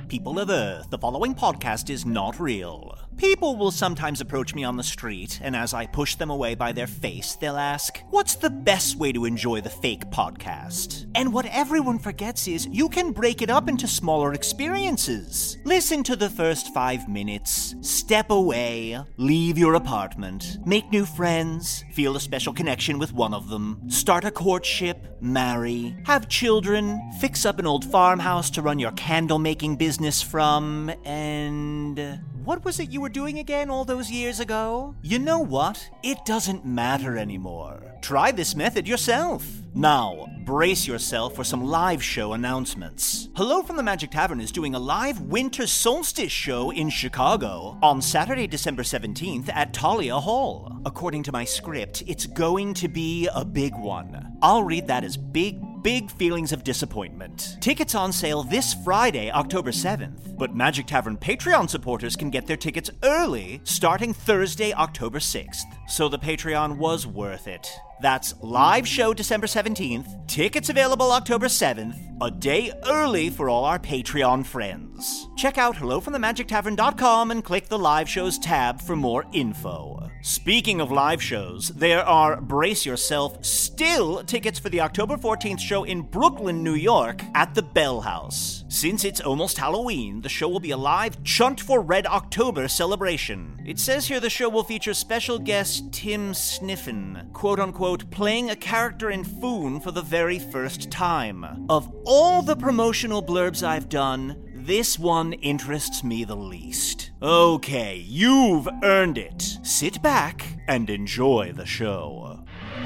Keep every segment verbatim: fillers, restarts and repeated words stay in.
People of Earth, the following podcast is not real. People will sometimes approach me on the street, and as I push them away by their face, they'll ask, what's the best way to enjoy the fake podcast? And what everyone forgets is, you can break it up into smaller experiences. Listen to the first five minutes, step away, leave your apartment, make new friends, feel a special connection with one of them, start a courtship, marry, have children, fix up an old farmhouse to run your candle-making business from, and... what was it you were doing again all those years ago? You know what? It doesn't matter anymore. Try this method yourself. Now, brace yourself for some live show announcements. Hello from the Magic Tavern is doing a live winter solstice show in Chicago on Saturday, December seventeenth at Talia Hall. According to my script, it's going to be a big one. I'll read that as big, big feelings of disappointment. Tickets on sale this Friday, October seventh, but Magic Tavern Patreon supporters can get their tickets early starting Thursday, October sixth. So the Patreon was worth it. That's live show December seventeenth, tickets available October seventh, a day early for all our Patreon friends. Check out hello from the magic tavern dot com and click the live shows tab for more info. Speaking of live shows, there are, brace yourself, still tickets for the October fourteenth show in Brooklyn, New York at the Bell House. Since it's almost Halloween, the show will be a live Chunt for Red October celebration. It says here the show will feature special guest Tim Sniffen, quote-unquote, playing a character in Foon for the very first time. Of all the promotional blurbs I've done, this one interests me the least. Okay, you've earned it. Sit back and enjoy the show.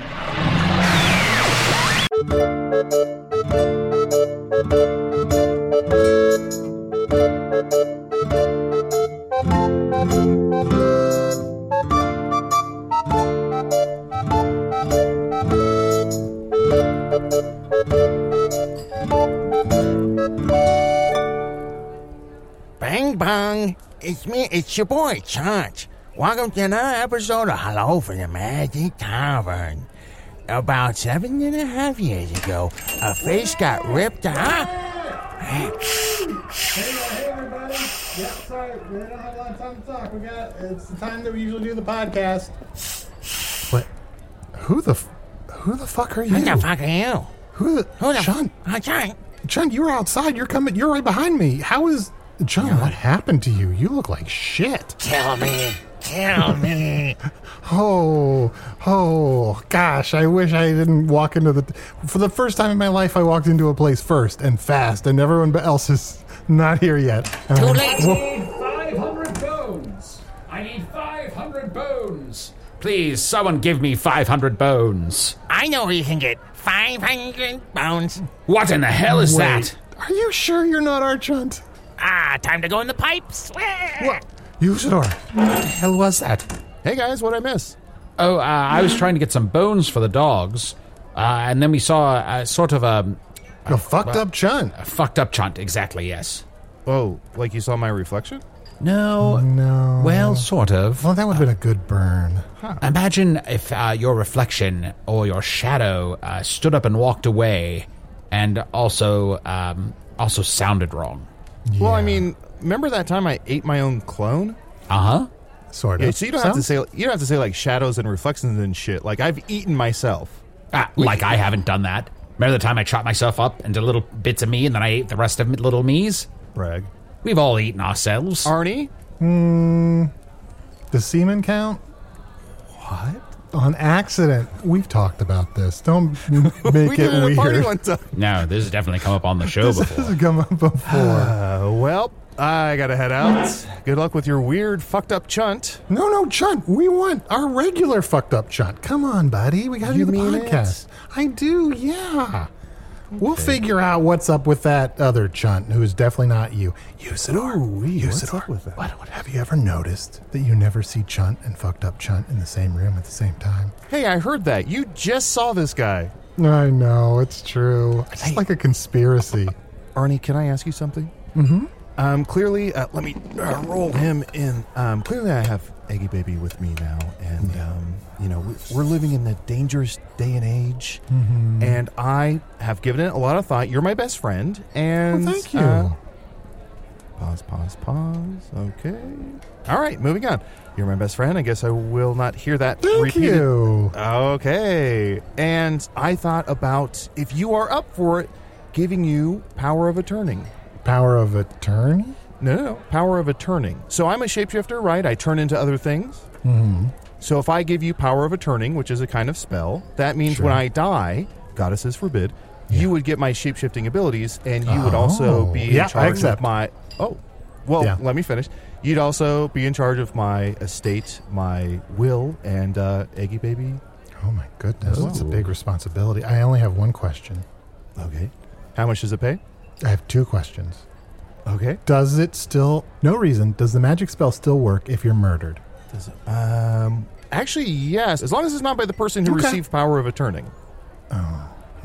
Bang bang! It's me, it's your boy, Chunt. Welcome to another episode of Hello from the Magic Tavern. About seven and a half years ago, a face got ripped out. Hey, hey everybody. Yep, sorry, we don't have a lot of time to talk. We got, it's the time that we usually do the podcast. What? Who the, f- who the fuck are you? Who the fuck are you? Who the, Who the Chunt, f- Chunt. Chunt, you were outside, you're coming, you're right behind me. How is, Chunt, what happened to you? You look like shit. Kill me. Kill me. Oh, oh, gosh, I wish I didn't walk into the... For the first time in my life, I walked into a place first and fast, and everyone else is not here yet. Too late. I need five hundred bones. I need five hundred bones. Please, someone give me five hundred bones. I know where you can get five hundred bones. What in the hell is Wait, that? are you sure you're not our Chunt? Ah, time to go in the pipes. What? Usador, what the hell was that? Hey guys, what'd I miss? Oh, uh, I was trying to get some bones for the dogs, uh, and then we saw a, sort of a, A fucked up Chunt. a fucked up Chunt. Exactly, yes. Oh, like you saw my reflection? No. No. Well, sort of. Well, that would have been a good burn. Imagine if uh, your reflection or your shadow uh, stood up and walked away, and also um, also sounded wrong. Well, I Yeah. mean, remember that time I ate my own clone? Uh huh. Sort of. Yeah, so you don't have to Sounds- say you don't have to say like shadows and reflections and shit. Like I've eaten myself. Ah, like I haven't done that. Remember the time I chopped myself up into little bits of me, and then I ate the rest of little me's? Brag. We've all eaten ourselves. Arnie? Hmm. Does semen count? What? On accident. We've talked about this. Don't m- make we it did it at a party weird. one time. No, this has definitely come up on the show This before. has come up before. Uh, well, I gotta head out. Good luck with your weird, fucked up Chunt. No, no, Chunt. We want our regular fucked up Chunt. Come on, buddy. We gotta You do the mean podcast. I do, yeah. We'll figure out what's up with that other Chunt, who's definitely not you. Usador. Ooh-wee, what's Usador. up with that? What, what, have you ever noticed that you never see Chunt and fucked up Chunt in the same room at the same time? Hey, I heard that. You just saw this guy. I know, it's true. It's Hey. like a conspiracy. Arnie, can I ask you something? Mm-hmm. Um, clearly, uh, let me uh, roll him in. Um, clearly, I have Eggy Baby with me now, and um, you know we, we're living in the dangerous day and age, Mm-hmm. and I have given it a lot of thought. You're my best friend, and Well, thank you. uh, Pause, pause, pause. Okay. All right, moving on. You're my best friend. I guess I will not hear that Thank repeated. you. Okay. And I thought about, if you are up for it, giving you power of attorney. Power of attorney? No, no, no. Power of attorney. So I'm a shapeshifter, right? I turn into other things. Mm-hmm. So if I give you power of attorney, which is a kind of spell, that means Sure. when I die, goddesses forbid, Yeah. you would get my shapeshifting abilities, and you would also Oh. be Yeah, I in charge accept. of my... Oh, well, Yeah. let me finish. You'd also be in charge of my estate, my will, and uh, Eggy Baby. Oh my goodness, Oh. that's a big responsibility. I only have one question. Okay. How much does it pay? I have two questions. Okay. Does it still... No reason. Does the magic spell still work if you're murdered? Does it, um, actually, yes. As long as it's not by the person who Okay. received power of attorney. Oh.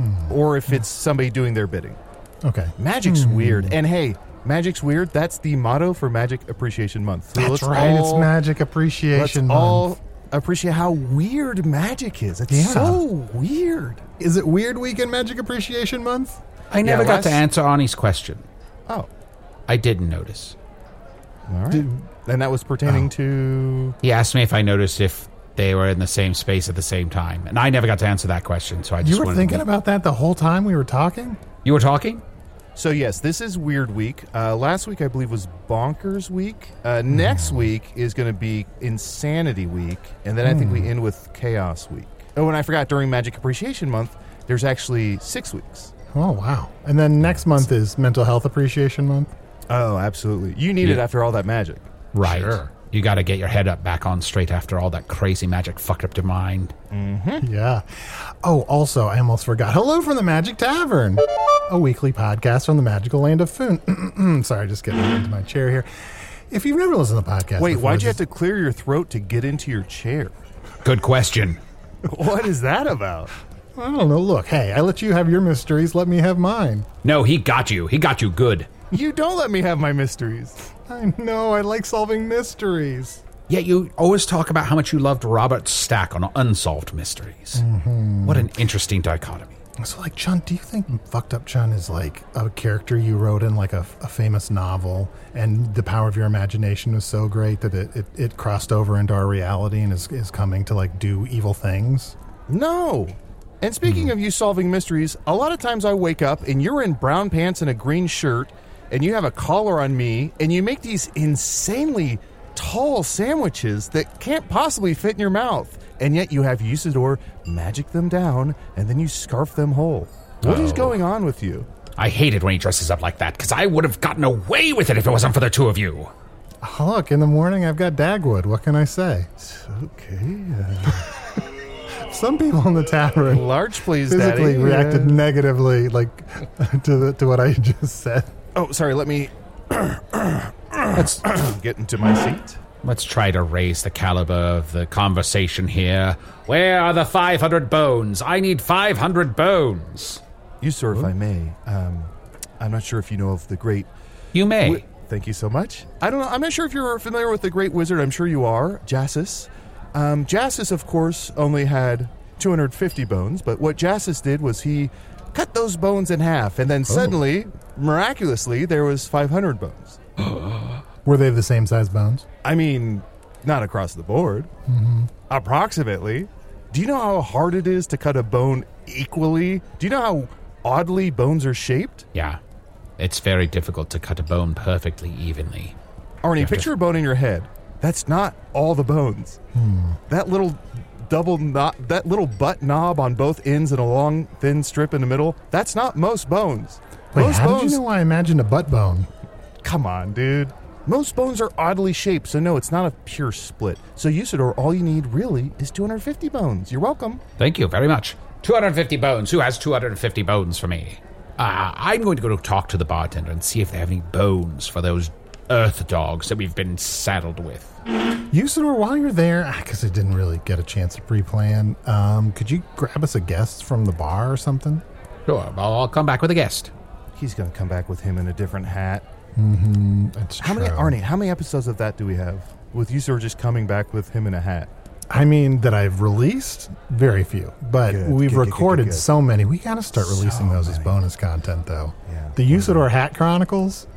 Or if it's somebody doing their bidding. Okay. Magic's Hmm. weird. And hey, magic's weird. That's the motto for Magic Appreciation Month. So That's let's right. all- It's Magic Appreciation Let's all Month. appreciate how weird magic is. It's Yeah. so weird. Is it Weird Week in Magic Appreciation Month? I never Yeah, got to last- answer Arnie's question. Oh, I didn't notice. all right. Did- and that was pertaining Oh. to... He asked me if I noticed if they were in the same space at the same time, and I never got to answer that question. So I just You were wanted thinking to... about that the whole time we were talking? You were talking? So yes, this is Weird Week. Uh, last week, I believe, was Bonkers Week. Uh, next week is going to be Insanity Week. And then I think we end with Chaos Week. Oh, and I forgot, during Magic Appreciation Month, there's actually six weeks. Oh, wow. And then next month is Mental Health Appreciation Month? Oh, absolutely. You need it Yeah. after all that magic. Right. Sure. You got to get your head up back on straight after all that crazy magic fucked up your mind. Yeah. Oh, also, I almost forgot. Hello from the Magic Tavern, a weekly podcast from the magical land of Foon. Sorry, just getting into my chair here. If you've never listened to the podcast Wait, before, why'd you have this- to clear your throat to get into your chair? Good question. What is that about? I don't know. Look, hey, I let you have your mysteries. Let me have mine. No, he got you. He got you good. You don't let me have my mysteries. I know. I like solving mysteries. Yet you always talk about how much you loved Robert Stack on Unsolved Mysteries. What an interesting dichotomy. So, like, Chun, do you think Fucked Up Chun is like a character you wrote in like a, a famous novel, and the power of your imagination was so great that it, it, it crossed over into our reality and is, is coming to like do evil things? No. And speaking of you solving mysteries, a lot of times I wake up and you're in brown pants and a green shirt, and you have a collar on me, and you make these insanely tall sandwiches that can't possibly fit in your mouth. And yet you have Usador magic them down, and then you scarf them whole. What is Oh. going on with you? I hate it when he dresses up like that, because I would have gotten away with it if it wasn't for the two of you. Oh, look, in the morning I've got Dagwood. What can I say? Okay. Some people in the tavern Large, please, physically Daddy. reacted Uh, negatively, like to the, to what I just said. oh, sorry. Let me Let's get into my seat. let's try to raise the caliber of the conversation here. Where are the five hundred bones? I need five hundred bones. You, sir, if I may, um, I'm not sure if you know of the great... You may. Wi- Thank you so much. I don't know. I'm not sure if you're familiar with the great wizard. I'm sure you are, Jassus. Um, Jassus, of course, only had two hundred fifty bones, but what Jassus did was he cut those bones in half, and then suddenly, miraculously, there was five hundred bones. Were they the same size bones? I mean, not across the board. Approximately. Do you know how hard it is to cut a bone equally? Do you know how oddly bones are shaped? Yeah. It's very difficult to cut a bone perfectly evenly. Arnie, have to- picture a bone in your head. That's not all the bones. That little double knot, that little butt knob on both ends and a long thin strip in the middle, that's not most bones. Wait, most how bones, did you know I imagined a butt bone? come on, dude. Most bones are oddly shaped, so no, it's not a pure split. So Usador, all you need really is two hundred fifty bones. You're welcome. Thank you very much. two hundred fifty bones. Who has two hundred fifty bones for me? Uh, I'm going to go talk to the bartender and see if they have any bones for those earth dogs that we've been saddled with. Usador, while you're there, because I didn't really get a chance to pre-plan, um, could you grab us a guest from the bar or something? Sure, I'll, I'll come back with a guest. He's going to come back with him in a different hat. That's How many, Arnie, how many episodes of that do we have? With Usador just coming back with him in a hat. I mean, that I've released? Very few. But Good, we've good, good, recorded good, good. so many. We got to start releasing So those as many. bonus content, though. Yeah. The Usador Hat Chronicles,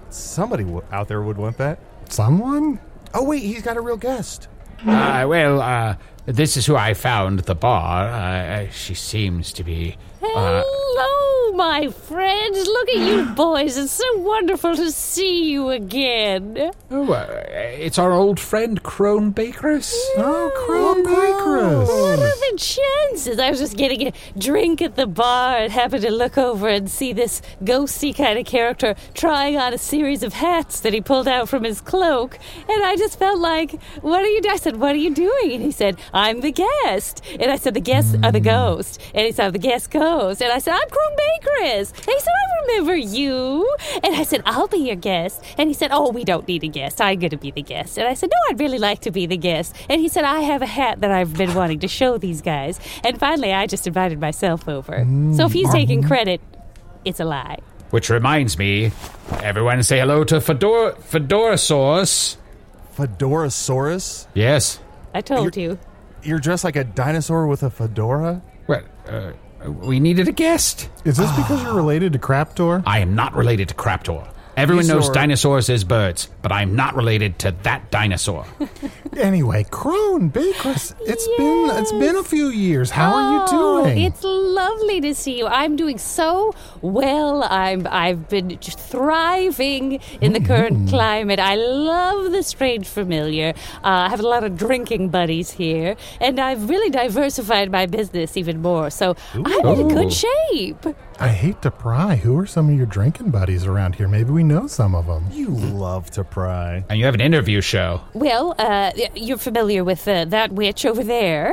Somebody w- out there would want that. Someone? Oh, wait, he's got a real guest. Uh, well, uh, this is who I found at the bar. Uh, she seems to be... Uh, Hello, my friends. Look at you boys. It's so wonderful to see you again. oh, uh, it's our old friend, Crone Bakeress. Oh, Crone Bakeress. What are the chances? I was just getting a drink at the bar and happened to look over and see this ghosty kind of character trying on a series of hats that he pulled out from his cloak. And I just felt like, what are you doing? I said, what are you doing? And he said, I'm the guest. And I said, the guests are the ghost. And he said, the guest ghost. And I said, I'm Crone Bakeress. And he said, I remember you. And I said, I'll be your guest. And he said, oh, we don't need a guest. I'm going to be the guest. And I said, no, I'd really like to be the guest. And he said, I have a hat that I've been wanting to show these guys. And finally, I just invited myself over. So if he's taking credit, it's a lie. Which reminds me, everyone say hello to Fedor Fedorasaurus. Fedorasaurus? Yes. I told you. You're dressed like a dinosaur with a fedora? Well, uh, we needed a guest. Is this because you're related to Craptor? I am not related to Craptor. Everyone knows Dinosaur. dinosaurs is birds, but I'm not related to that dinosaur. Anyway, Crone Bakeress, it's been it's been a few years. How are you Oh, doing? it's lovely to see you. I'm doing so well. I'm I've been just thriving in the current climate. I love the Strange Familiar. Uh, I have a lot of drinking buddies here, and I've really diversified my business even more. So I'm in Ooh. good shape. I hate to pry. Who are some of your drinking buddies around here? Maybe we know some of them. You love to pry. And you have an interview show. Well, uh, you're familiar with uh, that witch over there.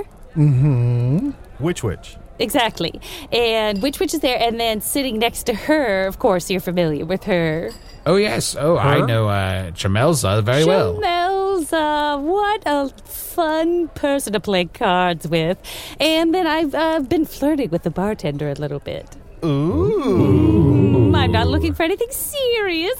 Which witch? Exactly. And Witch Witch is there, and then sitting next to her, of course, you're familiar with her. Oh, yes. Oh, I Her? know uh, Chamelza very well. Chamelza, what a fun person to play cards with. And then I've uh, been flirting with the bartender a little bit. Ooh. I'm not looking for anything serious.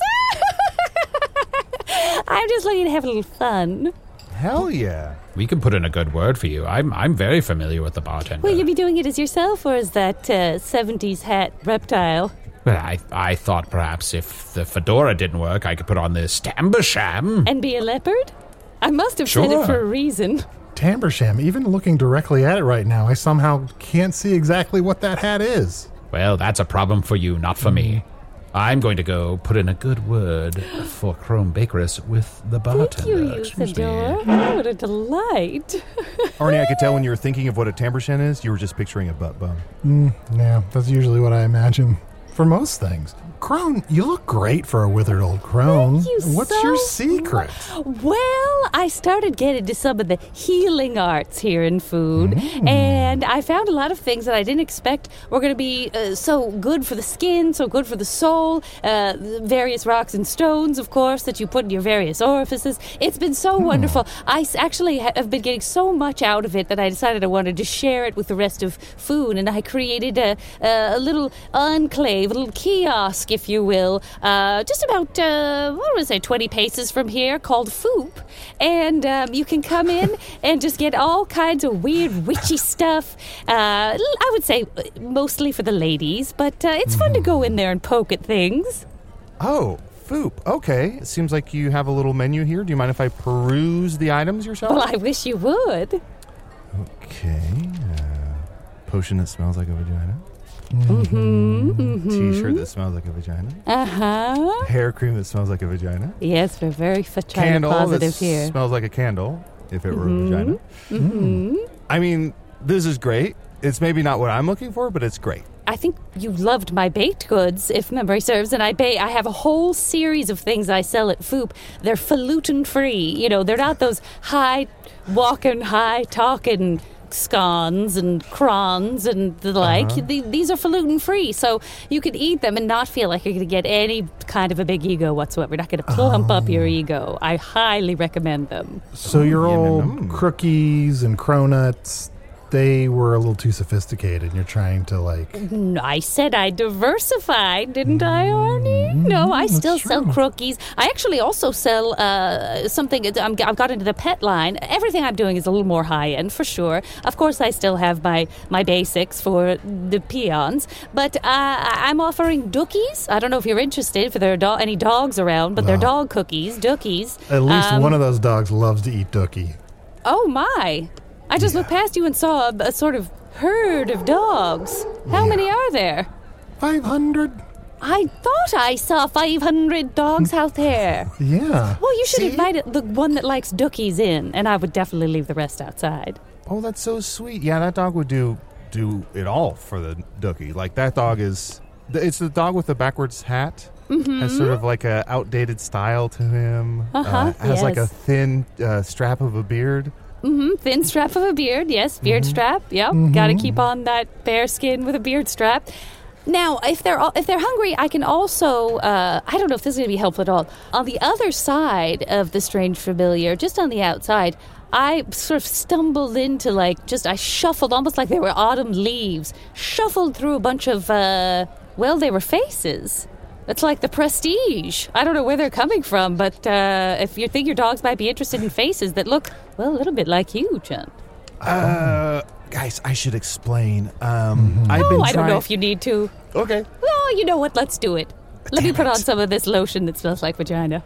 I'm just looking to have a little fun. Hell yeah. We can put in a good word for you. I'm I'm very familiar with the bartender. Will you be doing it as yourself, or as that uh, seventies hat reptile? Well, I, I thought perhaps if the fedora didn't work, I could put on this Tambersham. And be a leopard? I must have said it Sure. for a reason. Tambersham, even looking directly at it right now, I somehow can't see exactly what that hat is. Well, that's a problem for you, not for me. I'm going to go put in a good word for Crone Bakeress with the bartender. Thank you, Excuse me. Usador. Oh, what a delight. Arnie, I could tell when you were thinking of what a tambourine is, you were just picturing a butt bum. Yeah, that's usually what I imagine for most things. Crone, you look great for a withered old crone. Thank you What's so your secret? Well, I started getting into some of the healing arts here in food, Mm. and I found a lot of things that I didn't expect were going to be uh, so good for the skin, so good for the soul. Uh, various rocks and stones, of course, that you put in your various orifices. It's been so Hmm. wonderful. I s- actually ha- have been getting so much out of it that I decided I wanted to share it with the rest of food, and I created a, a, a little enclave, a little kiosk, if you will, uh, just about, uh, what was I, twenty paces from here, called Foop. And um, you can come in and just get all kinds of weird, witchy stuff. Uh, I would say mostly for the ladies, but uh, it's fun to go in there and poke at things. Oh, Foop. Okay. It seems like you have a little menu here. Do you mind if I peruse the items yourself? Well, I wish you would. Okay. Uh, potion that smells like a vagina. Mm-hmm, mm-hmm. T-shirt that smells like a vagina. Uh-huh. Hair cream that smells like a vagina. Yes, we're very f- Candle that positive here. smells like a candle, if it were a vagina. Mm-hmm. I mean, this is great. It's maybe not what I'm looking for, but it's great. I think you loved my baked goods, if memory serves, and I ba- I have a whole series of things I sell at Foop. They're falutin free. You know, they're not those high walking, high talking scones and crons and the like. Uh-huh. The- these are falutin free, so you can eat them and not feel like you're going to get any kind of a big ego whatsoever. You're not going to plump up your ego. I highly recommend them. So your yeah, old mm. crookies and cronuts, they were a little too sophisticated and you're trying to, like... I said I diversified, didn't I, Arnie? No, I still sell crookies. I actually also sell uh, something. I'm, I've got into the pet line. Everything I'm doing is a little more high-end, for sure. Of course, I still have my, my basics for the peons. But uh, I'm offering dookies. I don't know if you're interested, if there are do- any dogs around, but they're dog cookies, dookies. At least um, one of those dogs loves to eat dookie. Oh, my. I just Yeah. looked past you and saw a, a sort of herd of dogs. How Yeah. many are there? five hundred? I thought I saw five hundred dogs out there. Yeah. Well, you should See? invite it, the one that likes dookies in, and I would definitely leave the rest outside. Oh, that's so sweet. Yeah, that dog would do do it all for the dookie. Like, that dog is... It's the dog with the backwards hat. Mm-hmm. Has sort of like a outdated style to him. Uh-huh, uh, has like a yes. thin uh, strap of a beard. Mm-hmm. Thin strap of a beard, yes, beard Mm-hmm. strap. Yep, got to keep on that bear skin with a beard strap. Now, if they're all, if they're hungry, I can also uh, I don't know if this is going to be helpful at all. On the other side of the strange familiar, just on the outside, I sort of stumbled into like just I shuffled almost like they were autumn leaves, shuffled through a bunch of uh, well, they were faces. It's like the prestige. I don't know where they're coming from, but uh, if you think your dogs might be interested in faces that look, well, a little bit like you, John. Uh, guys, I should explain. Um, I've Oh, been I don't know trying- if you need to. Okay. Well, you know what? Let's do it. Let me Damn put it. on some of this lotion that smells like vagina.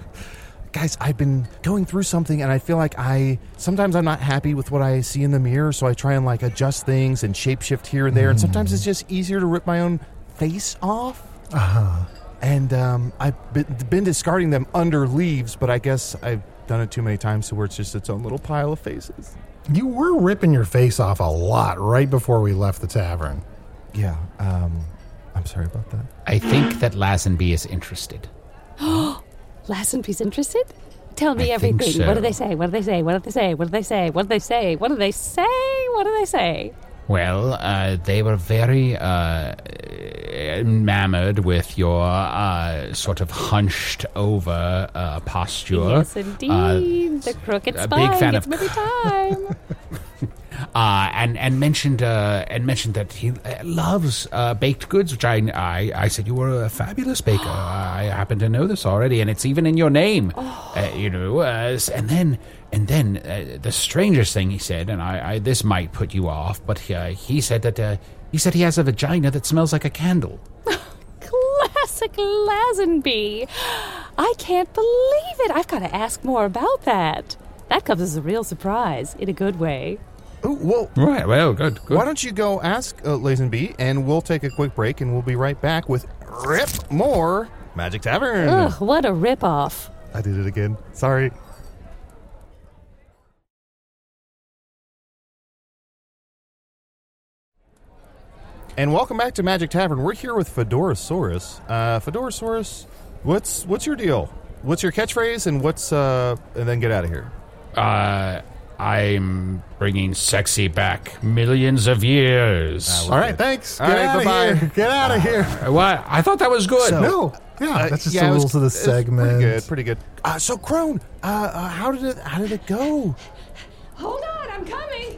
Guys, I've been going through something, and I feel like I sometimes I'm not happy with what I see in the mirror, so I try and like adjust things and shapeshift here and there, and sometimes it's just easier to rip my own face off. Uh-huh. And um, I've been, been discarding them under leaves, but I guess I've done it too many times to where it's just its own little pile of faces. You were ripping your face off a lot right before we left the tavern. Yeah, um, I'm sorry about that. I think that Lazenby is interested. Lazenby's interested? Tell me I think everything. What do so. they say? What do they say? What do they say? What do they say? What do they say? What do they say? What do they say? Well, uh, they were very uh, enamored with your uh, sort of hunched over uh, posture. Yes, indeed. Uh, the crooked a spine big fan gets of- me every time. uh, and and mentioned uh, and mentioned that he uh, loves uh, baked goods, which I, I I said you were a fabulous baker. I happen to know this already, and it's even in your name. Uh, you know, uh, and then and then uh, the strangest thing he said, and I, I this might put you off, but uh, he said that uh, he said he has a vagina that smells like a candle. Classic Lazenby. I can't believe it. I've got to ask more about that. That comes as a real surprise, in a good way. Oh, well, Right. Well, good. good. why don't you go ask uh, Lazenby, and we'll take a quick break, and we'll be right back with Rip More Magic Tavern. Ugh, what a ripoff. I did it again. Sorry. And welcome back to Magic Tavern. We're here with Fedorasaurus. Uh, Fedorasaurus, what's what's your deal? What's your catchphrase, and what's uh, and then get out of here. Uh, I'm bringing sexy back millions of years. All right, thanks. All Get right, out of bye-bye. here. Get out of here. Uh, what? I thought that was good. No. Yeah, that's just Uh, yeah, the it was- rules of the it was segment. Pretty good, pretty good. Uh, so Crone, uh, uh, how did it how did it go? Hold on, I'm coming.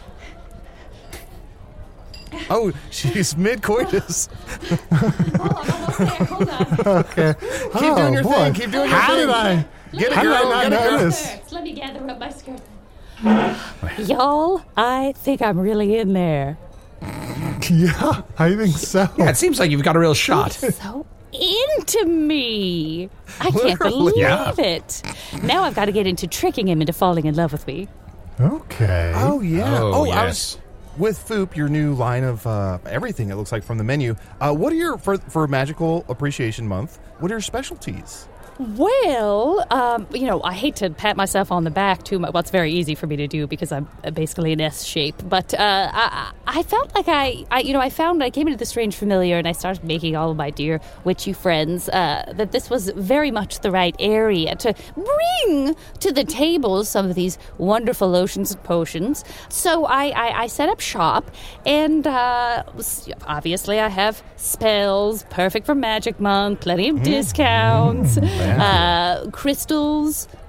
Oh, she's mid coitus. Hold on, almost there. Hold on. Okay. Keep doing your thing. Keep doing your How thing. did I? Get it, How did girl. I Get not it, girl. notice? First, let me gather up my skirt. Y'all, I think I'm really in there. Yeah, I think so. Yeah, it seems like you've got a real shot. So into me. I can't Literally. believe Yeah. it. Now I've got to get into tricking him into falling in love with me. Okay. Oh yeah. Oh, I was yes. with Foop, your new line of uh, everything. It looks like from the menu. Uh, what are your for for Magical Appreciation Month? What are your specialties? Well, um, you know, I hate to pat myself on the back too much. Well, it's very easy for me to do because I'm basically an S shape. But uh, I, I felt like I, I, you know, I found I came into the Strange Familiar and I started making all of my dear witchy friends uh, that this was very much the right area to bring to the table some of these wonderful lotions and potions. So I, I, I set up shop, and uh, obviously I have spells, perfect for Magic Month, plenty of discounts. Uh, crystals,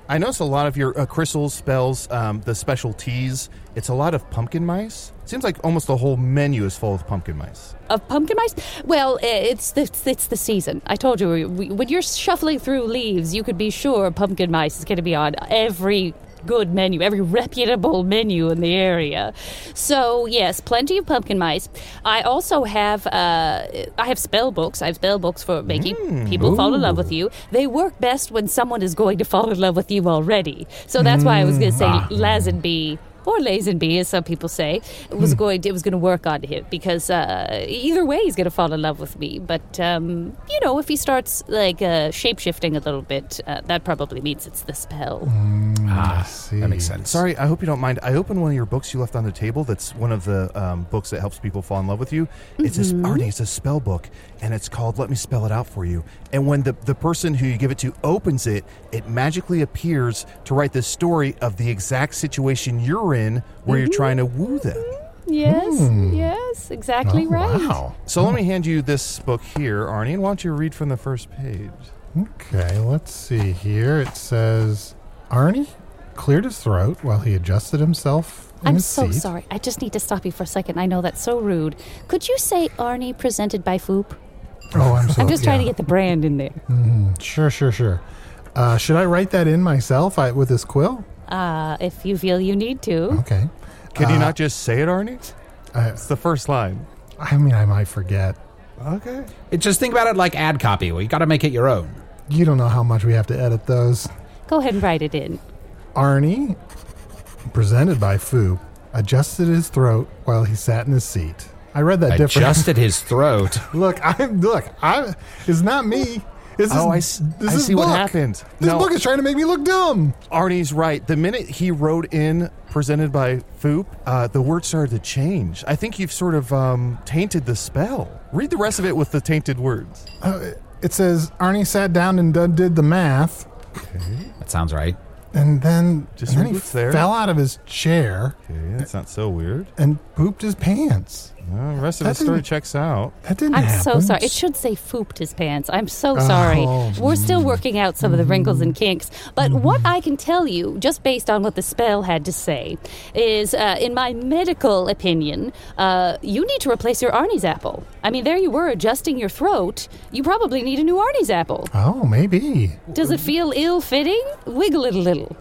I notice a lot of your uh, crystals, spells, um, the special teas. It's a lot of pumpkin mice. Seems like almost the whole menu is full of pumpkin mice. Of pumpkin mice? Well, it's the, it's the season. I told you, we, when you're shuffling through leaves, you could be sure pumpkin mice is going to be on every good menu, every reputable menu in the area. So, yes, plenty of pumpkin mice. I also have, uh, I have spell books. I have spell books for making mm, people ooh. fall in love with you. They work best when someone is going to fall in love with you already. So that's mm, why I was going to say ah. Lazenby, or Lazenby, as some people say, was hmm. going to, it was going to work on him because uh, either way he's going to fall in love with me. But, um, you know, if he starts, like, uh, shape-shifting a little bit, uh, that probably means it's the spell. Mm, ah, I see. That makes sense. Sorry, I hope you don't mind. I opened one of your books you left on the table. That's one of the um, books that helps people fall in love with you. It's mm-hmm. a, Arnie, it's a spell book, and it's called Let Me Spell It Out For You. And when the, the person who you give it to opens it, it magically appears to write the story of the exact situation you're in where you're trying to woo them. Yes, mm. yes, exactly oh, right. Wow. So let me hand you this book here, Arnie, and why don't you read from the first page? Okay, let's see here. It says, Arnie cleared his throat while he adjusted himself in I'm his so seat. sorry. I just need to stop you for a second. I know that's so rude. Could you say Arnie presented by Foop? Oh, I'm so I'm just yeah. trying to get the brand in there. Mm, sure, sure, sure. Uh, should I write that in myself I, with this quill? Uh, if you feel you need to. Okay. Can uh, you not just say it, Arnie? Uh, it's the first line. I mean, I might forget. Okay. It, just think about it like ad copy. Well, you got to make it your own. You don't know how much we have to edit those. Go ahead and write it in. Arnie, presented by Foop, adjusted his throat while he sat in his seat. I read that different. Adjusted his throat. Look, I'm look. I. It's not me. This oh, is, I, this I is see book. what happened. This no, book is trying to make me look dumb. Arnie's right. The minute he wrote in presented by Foop, uh, the word started to change. I think you've sort of um, tainted the spell. Read the rest of it with the tainted words. Uh, it says, Arnie sat down and d- did the math. Okay. That sounds right. And then, Just and then read he what's there. fell out of his chair. Okay, that's not so weird. And pooped his pants. Uh, the rest of That the story didn't- checks out. That didn't I'm happen. so sorry. It should say fooped his pants. I'm so sorry. Oh. We're still working out some of the wrinkles and kinks. But what I can tell you, just based on what the spell had to say, is uh, in my medical opinion, uh, you need to replace your Arnie's apple. I mean, there you were adjusting your throat. You probably need a new Arnie's apple. Oh, maybe. Does it feel ill-fitting? Wiggle it a little.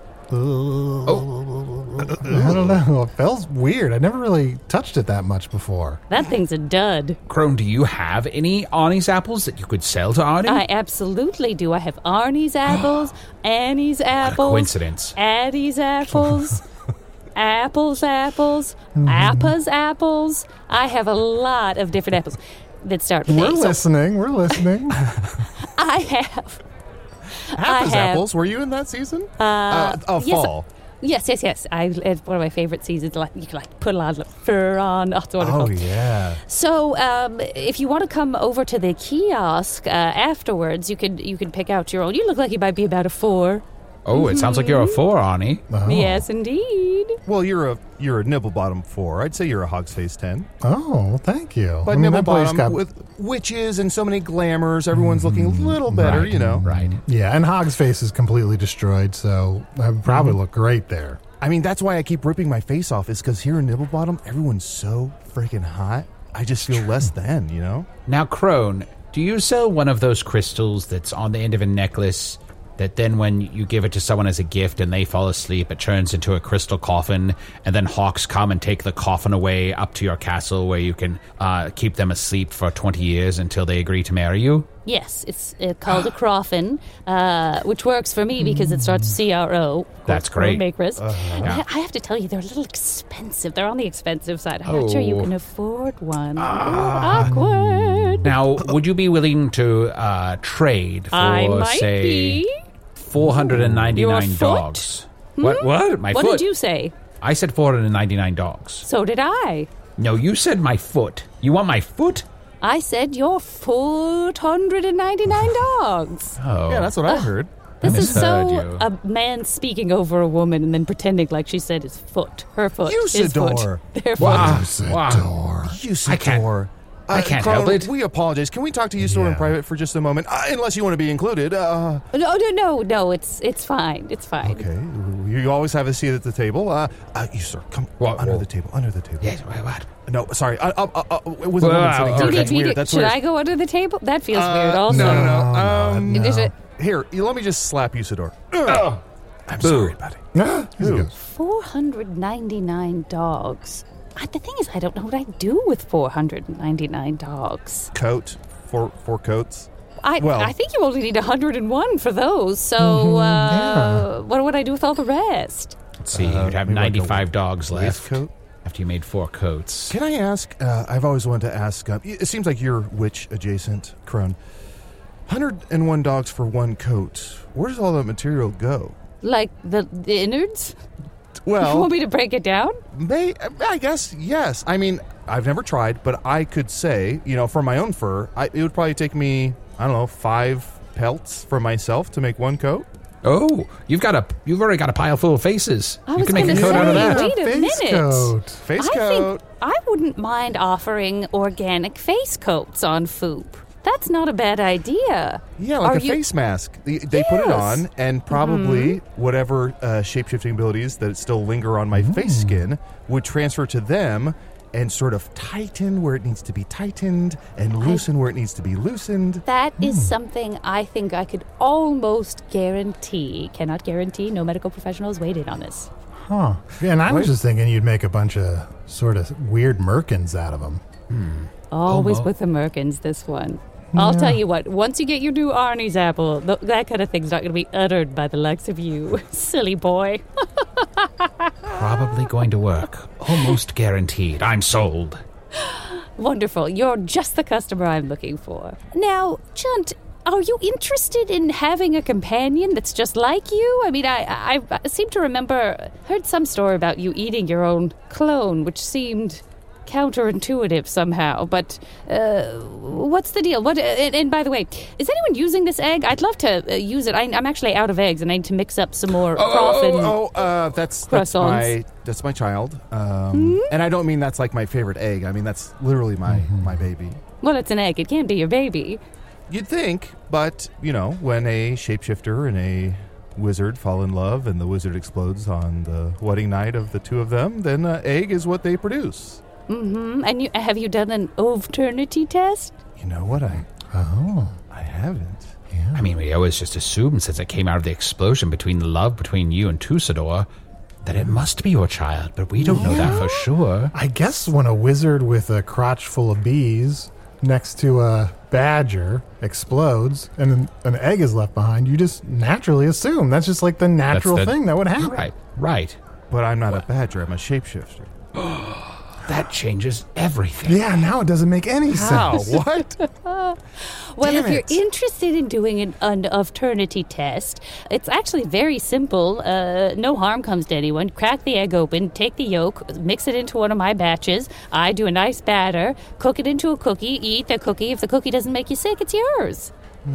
Oh. I don't know. It feels weird. I never really touched it that much before. That thing's a dud. Crone, do you have any Arnie's apples that you could sell to Arnie? I absolutely do. I have Arnie's apples, Annie's apples, coincidence. Addie's apples, Apple's apples, Appa's apples. I have a lot of different apples that start with We're A. So listening. We're listening. I have. Appa's have- apples. Were you in that season? Uh, Uh, oh, yes, fall. Yes, yes, yes. I, it's one of my favorite seasons. Like you can like put a lot of fur on. Oh, it's wonderful. Oh, yeah. So, um, if you want to come over to the kiosk uh, afterwards, you could you can pick out your own. You look like you might be about a four. Oh, it sounds like you're a four, Arnie. Oh. Yes, indeed. Well, you're a you're a nibble bottom four. I'd say you're a hog's face ten. Oh, well, thank you. But I mean, nibble that place bottom got- with witches and so many glamours. Everyone's looking a little better, Right, you know. Right. Yeah, and Hog's face is completely destroyed, so I would probably Mm-hmm. look great there. I mean, that's why I keep ripping my face off. Is because here in nibble bottom, everyone's so freaking hot. I just feel less than, you know. Now, Crone, do you sell one of those crystals that's on the end of a necklace that then when you give it to someone as a gift and they fall asleep, it turns into a crystal coffin, and then hawks come and take the coffin away up to your castle where you can uh, keep them asleep for twenty years until they agree to marry you? Yes, it's uh, called a croffin, uh, which works for me because it starts with C R O. That's great. Maker's. Yeah. I, I have to tell you, they're a little expensive. They're on the expensive side. I'm not sure you Oh. can afford one. Awkward. Now, would you be willing to uh, trade for, I might say, be. four hundred ninety-nine Your foot? dogs? What? What? My What foot? did you say? I said four hundred ninety-nine dogs. So did I. No, you said my foot. You want my foot? I said your foot hundred and ninety-nine dogs. Oh. Yeah, that's what I heard. This I is so misheard you. a man speaking over a woman and then pretending like she said his foot, her foot, his Usador. foot, their Wow. foot. Wow. Door. You I can't- Usador. I can't Crone, help it. We apologize. Can we talk to Usador in Yeah. private for just a moment? Uh, unless you want to be included. Uh, No, no, no, no. It's it's fine. It's fine. okay. You always have a seat at the table. Uh, uh Usador, come What, under what? the table. Under the table. Yes, what? what? No, sorry. Uh, uh, uh, uh, with a Well, woman sitting uh, Do here. you That's need me weird. to? That's should weird. I go under the table? That feels Uh, weird. Also, No, no, no. No, Um, no. Is it Here, you- let me just slap Usador. Oh. I'm Boo. sorry, buddy. Ah, he's Who? good. four hundred ninety-nine dogs? I, the thing is, I don't know what I do with four hundred ninety-nine dogs. Coat. Four, four coats. I Well- I think you only need one hundred one for those. So uh, what would I do with all the rest? Let's see, Uh, you'd have maybe like a ninety-five dogs left Waistcoat. after you made four coats. Can I ask? Uh, I've always wanted to ask. Uh, it seems like you're witch adjacent, Crone. one hundred one dogs for one coat. Where does all that material go? Like the, the innards? You Well, want me to break it down? may, I guess yes. I mean, I've never tried, but I could say, you know, for my own fur, I, it would probably take me, I don't know, five pelts for myself to make one coat. Oh, you've got a you've already got a pile full of faces. I you was can make a gonna coat out of say, that. wait a Face minute. coat. Face I coat. think I wouldn't mind offering organic face coats on Foop. That's not a bad idea. Yeah, like Are a you- face mask. They, they put it Yes. on, and probably whatever uh, shape-shifting abilities that still linger on my face skin would transfer to them and sort of tighten where it needs to be tightened and loosen where it needs to be loosened. That is something I think I could almost guarantee. Cannot guarantee. No medical professionals weighed in on this. Huh. Yeah, and I was just thinking you'd make a bunch of sort of weird merkins out of them. Always Almo- with the Merkins, this one. I'll tell you what, once you get your new Arnie's apple, th- that kind of thing's not going to be uttered by the likes of you. Silly boy. Probably going to work. Almost guaranteed. I'm sold. Wonderful. You're just the customer I'm looking for. Now, Chunt, are you interested in having a companion that's just like you? I mean, I, I, I seem to remember, heard some story about you eating your own clone, which seemed counterintuitive somehow. But uh, what's the deal? What? And, and by the way, is anyone using this egg? I'd love to uh, use it. I, I'm actually out of eggs, and I need to mix up some more froth and Oh, uh, that's that's Croissants. my that's my child, um, and I don't mean that's like my favorite egg. I mean that's literally my my baby. well, it's an egg. It can't be your baby. You'd think, but you know, when a shapeshifter and a wizard fall in love, and the wizard explodes on the wedding night of the two of them, then uh, egg is what they produce. Mm, and you have you done an overnity test? You know what? I Oh. I haven't. I mean, we always just assumed since it came out of the explosion between the love between you and Tusador that it must be your child, but we don't know that for sure. I guess when a wizard with a crotch full of bees next to a badger explodes and an, an egg is left behind, you just naturally assume that's just like the natural That's the- thing that would happen. Right, right. But I'm not a badger. I'm a shapeshifter. That changes everything. Yeah, now it doesn't make any How? sense. What? Well, Damn if you're it. interested in doing an, an overnity test, it's actually very simple. Uh, no harm comes to anyone. Crack the egg open, take the yolk, mix it into one of my batches. I do a nice batter, cook it into a cookie, eat the cookie. If the cookie doesn't make you sick, it's yours.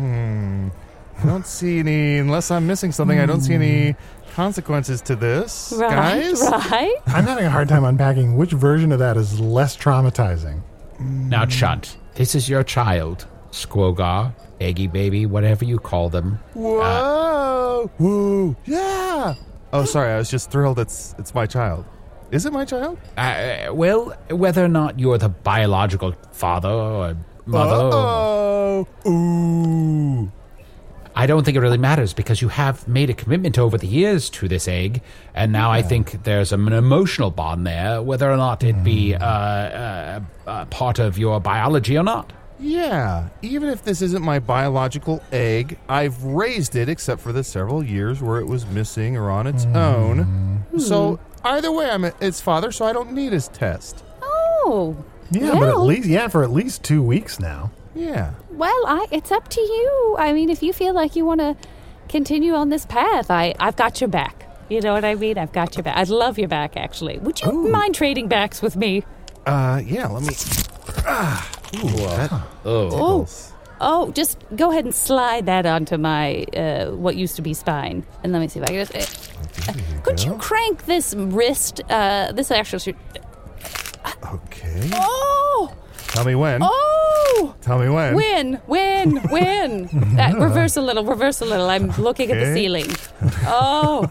I don't see any, unless I'm missing something, I don't see any consequences to this. Right, Guys? right. I'm having a hard time unpacking which version of that is less traumatizing. Now, Chunt, this is your child. Squogar, Eggy Baby, whatever you call them. Whoa! Whoa! Yeah! Oh, sorry, I was just thrilled it's it's my child. Is it my child? Uh, well, whether or not you're the biological father or mother, Oh! Ooh! I don't think it really matters because you have made a commitment over the years to this egg, and now I think there's an emotional bond there, whether or not it be uh, uh, uh, part of your biology or not. Yeah, even if this isn't my biological egg, I've raised it except for the several years where it was missing or on its own. So either way, I'm its father, so I don't need his test. Oh. Yeah, but at well, least, yeah, for at least two weeks now. Yeah. Well, I, it's up to you. I mean, if you feel like you want to continue on this path, I, I've got your back. You know what I mean? I've got your back. I'd love your back, actually. Would you Ooh. mind trading backs with me? Uh, yeah, let me... Ah, ooh, that Oh. tickles. Oh, just go ahead and slide that onto my, uh, what used to be spine. And let me see if I can just... Uh, could you crank this wrist? Uh, this actually should... Okay. Oh! Tell me when. Oh! Tell me when. Win, win, win. That, reverse a little, reverse a little. I'm looking at the Okay. ceiling. Oh.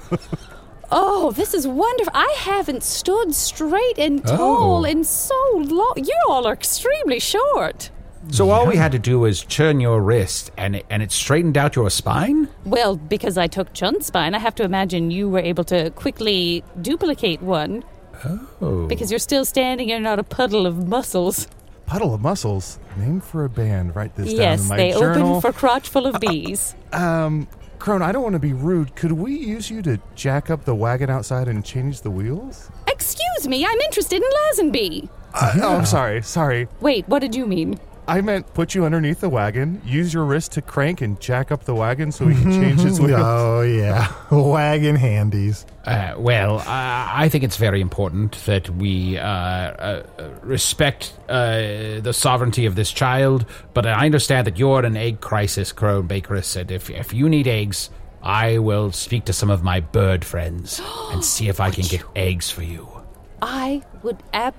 Oh, this is wonderful. I haven't stood straight and tall Oh. in so long. You all are extremely short. So all we had to do was turn your wrist, and it, and it straightened out your spine? Well, because I took Chun's spine, I have to imagine you were able to quickly duplicate one. Oh. Because you're still standing and not a puddle of muscles. Puddle of Muscles. Name for a band. Write this down Yes, in my they journal. open for crotch full of bees. Um, Crone, I don't want to be rude. Could we use you to jack up the wagon outside and change the wheels? Excuse me, I'm interested in Lazenby. Uh, oh, I'm sorry. Sorry. Wait, what did you mean? I meant put you underneath the wagon, use your wrist to crank and jack up the wagon so we can change its wheels. Oh, yeah. Wagon handies. Uh, well, uh, I think it's very important that we uh, uh, respect uh, the sovereignty of this child, but I understand that you're in an egg crisis, Crone Bakeress, and if, if you need eggs, I will speak to some of my bird friends and see if I can get eggs for you. I would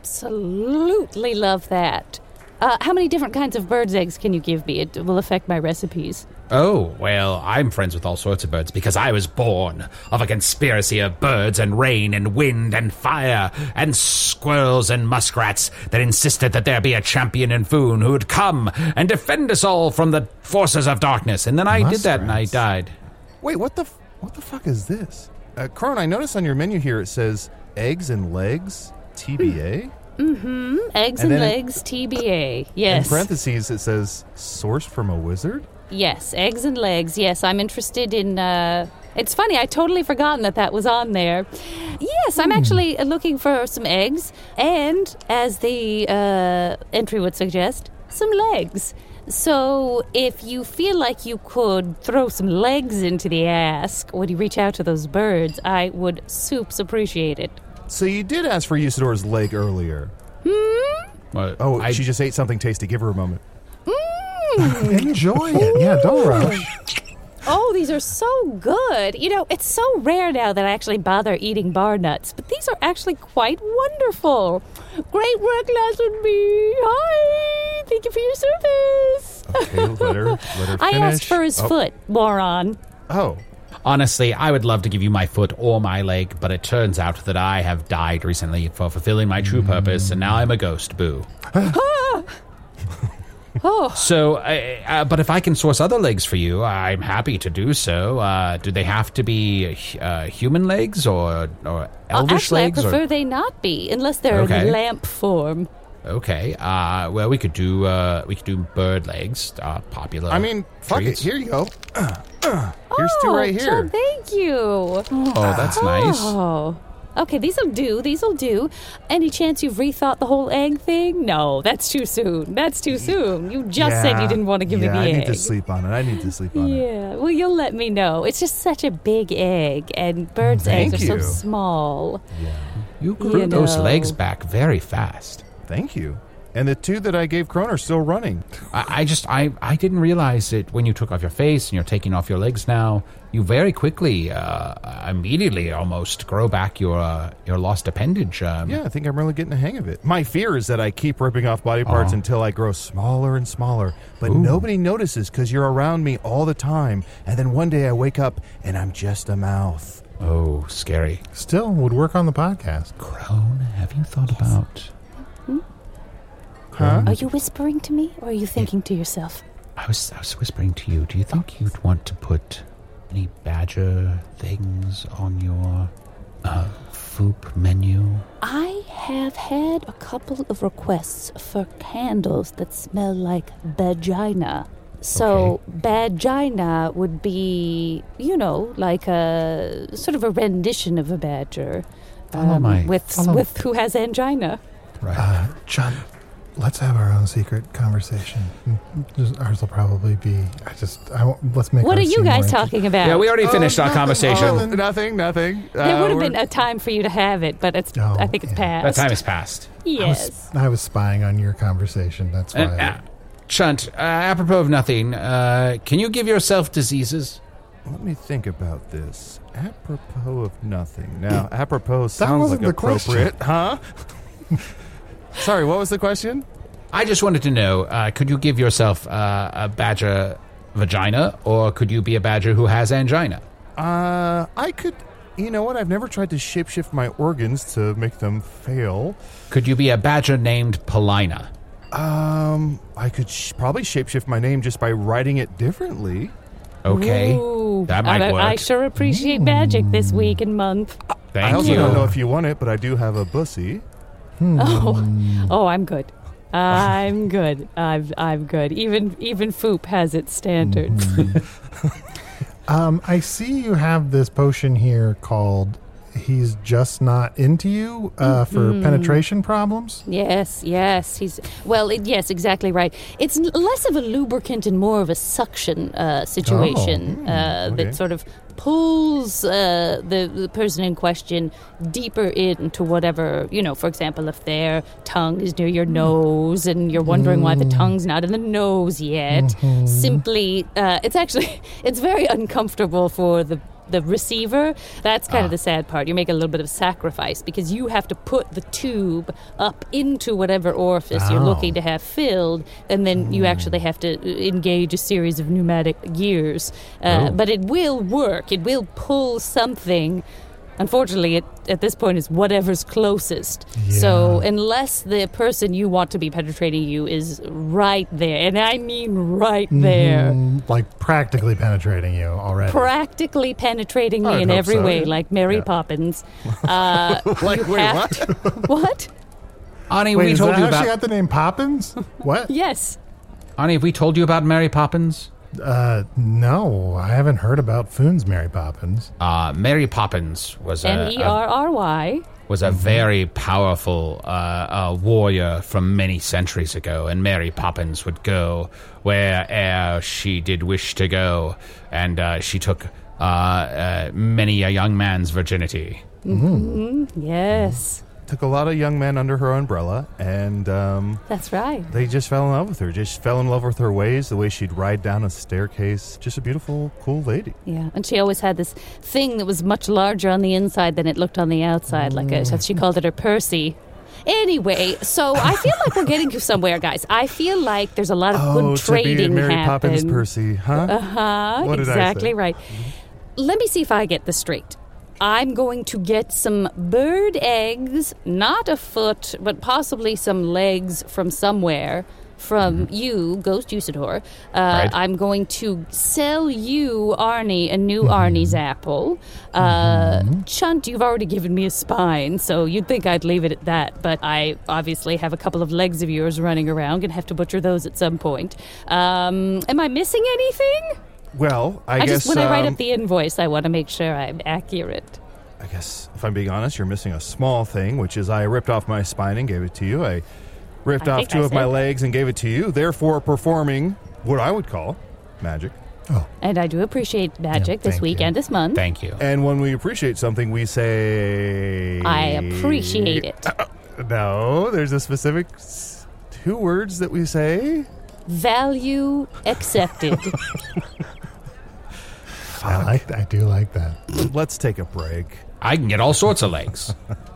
absolutely love that. Uh, how many different kinds of birds' eggs can you give me? It will affect my recipes. Oh, well, I'm friends with all sorts of birds because I was born of a conspiracy of birds and rain and wind and fire and squirrels and muskrats that insisted that there be a champion in Foon who would come and defend us all from the forces of darkness. And then I did that and I Muskrats? died. Wait, what the f- what the fuck is this? Uh, Crone, I noticed on your menu here it says eggs and legs, T B A. Mm-hmm. Eggs And and, then it- legs, T B A. In Yes. parentheses, it says sourced from a wizard. Yes, eggs and legs. Yes, I'm interested in... Uh, it's funny, I totally forgotten that that was on there. Yes, I'm actually uh, looking for some eggs and, as the uh, entry would suggest, some legs. So if you feel like you could throw some legs into the ask when you reach out to those birds, I would soups appreciate it. So you did ask for Usador's leg earlier. Well, Oh, I, she just ate something tasty. Give her a moment. Enjoy it. Yeah, don't rush. Oh, these are so good. You know, it's so rare now that I actually bother eating bar nuts, but these are actually quite wonderful. Great work, Lazenby. Hi. Thank you for your service. Okay, let her, let her finish. I asked for his oh. foot, moron. Oh, honestly, I would love to give you my foot or my leg, but it turns out that I have died recently for fulfilling my true purpose, and now I'm a ghost, boo. Oh, So, uh, uh, but if I can source other legs for you, I'm happy to do so. Uh, do they have to be uh, human legs or or elvish actually, I legs? prefer or? they not be, unless they're Okay. in lamp form. Okay. Uh, well, we could do uh, we could do bird legs. Uh, popular. I mean, fuck treats. it. Here you go. Uh, uh, here's two Oh, right here. John, thank you. Oh, that's nice. Oh. Okay, these'll do. These'll do. Any chance you've rethought the whole egg thing? No, that's too soon. That's too soon. You just said you didn't want to give yeah, me the I egg. need to sleep on it. I need to sleep on it. Yeah, well, you'll let me know. It's just such a big egg, and birds' Thank eggs are you. so small. You grew You those know. legs back very fast. Thank you. And the two that I gave Crone are still running. I, I just I, I didn't realize it when you took off your face and you're taking off your legs now. You very quickly, uh, immediately almost grow back your uh, your lost appendage. Um, Yeah, I think I'm really getting the hang of it. My fear is that I keep ripping off body parts Aw. until I grow smaller and smaller, but Ooh. nobody notices because you're around me all the time. And then one day I wake up and I'm just a mouth. Oh, scary. Still would work on the podcast. Crone, have you thought about? Huh? Are you whispering to me, or are you thinking to yourself? I was I was whispering to you. Do you think you'd want to put any badger things on your uh, foop menu? I have had a couple of requests for candles that smell like vagina. So, vagina would be, you know, like a sort of a rendition of a badger. Follow my- with follow- with who has angina. Right. Uh, John, let's have our own secret conversation. Just, ours will probably be. I just. I won't, let's make. What are ours you seem guys more talking about? yeah, we already finished Oh, our nothing. conversation. Oh, nothing, nothing. There Uh, would have we're- been a time for you to have it, but it's. Oh, I think it's yeah. That past. time has passed. interesting. I was, Yes. I was spying on your conversation. That's why. And, uh, Chunt, uh, apropos of nothing, uh, can you give yourself diseases? Let me think about this. Apropos of nothing. Now, apropos sounds wasn't like the question. appropriate, huh? Sorry, what was the question? I just wanted to know, uh, could you give yourself uh, a badger vagina, or could you be a badger who has angina? Uh, I could... You know what? I've never tried to shapeshift my organs to make them fail. Could you be a badger named Polina? Um, I could sh- probably shapeshift my name just by writing it differently. Okay, Ooh, that might I, work. I sure appreciate magic this week and month. Thank I also you. don't know if you want it, but I do have a bussy. Oh, oh, I'm good. I'm good. I'm I'm good. Even even Foop has its standards. Um, I see you have this potion here called He's Just Not Into You uh, for Mm-hmm. penetration problems. Yes, yes. He's well. It, yes, exactly right. It's n- less of a lubricant and more of a suction uh, situation Oh, uh, okay. that sort of pulls uh, the, the person in question deeper into whatever, you know, for example, if their tongue is near your nose and you're wondering why the tongue's not in the nose yet, simply, uh, it's actually, it's very uncomfortable for the the receiver. That's kind of the sad part. You make a little bit of sacrifice because you have to put the tube up into whatever orifice you're Oh. looking to have filled, and then you actually have to engage a series of pneumatic gears. Uh, But it will work. It will pull something. Unfortunately, it, at this point, is whatever's closest. So unless the person you want to be penetrating you is right there, and I mean right there, Mm, like practically penetrating you already. practically penetrating me I'd in hope every so, way, yeah. like Mary Yeah. Poppins. Uh, Like, you wait, have what? to- what? Ani, Wait, we is told that you how she about got the name Poppins? What? Yes. Ani, have we told you about Mary Poppins? Uh, no, I haven't heard about Foon's Mary Poppins. Uh, Mary Poppins was a, M E a R R Y. was a very powerful uh, uh, warrior from many centuries ago, and Mary Poppins would go where'er she did wish to go, and uh, she took uh, uh, many a young man's virginity. Yes. Took a lot of young men under her umbrella, and um, That's right. they just fell in love with her. Just fell in love with her ways, the way she'd ride down a staircase. Just a beautiful, cool lady. Yeah, and she always had this thing that was much larger on the inside than it looked on the outside, like a, she called it her Percy. Anyway, so I feel like we're getting somewhere, guys. I feel like there's a lot of Oh, good to be trading Mary happen. Poppins Percy, huh? Uh-huh, What did I exactly say? right. Let me see if I get this straight. I'm going to get some bird eggs, not a foot, but possibly some legs from somewhere, from you, Ghost Usador. Uh, Right. I'm going to sell you, Arnie, a new Arnie's apple. Uh, Chunt, you've already given me a spine, so you'd think I'd leave it at that, but I obviously have a couple of legs of yours running around, gonna have to butcher those at some point. Um, am I missing anything? Well, I, I guess just, when I write um, up the invoice, I want to make sure I'm accurate. I guess, if I'm being honest, you're missing a small thing, which is I ripped off my spine and gave it to you. I ripped I off think two I of my said that. legs and gave it to you, therefore performing what I would call magic. And I do appreciate magic Yeah, this thank week you. and this month. Thank you. And when we appreciate something, we say... I appreciate it. No, there's a specific s- two words that we say. Value accepted. I like. I do like that. Let's take a break. I can get all sorts of legs.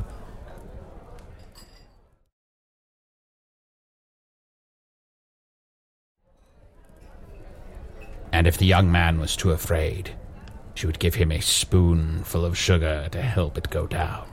And if the young man was too afraid, she would give him a spoonful of sugar to help it go down.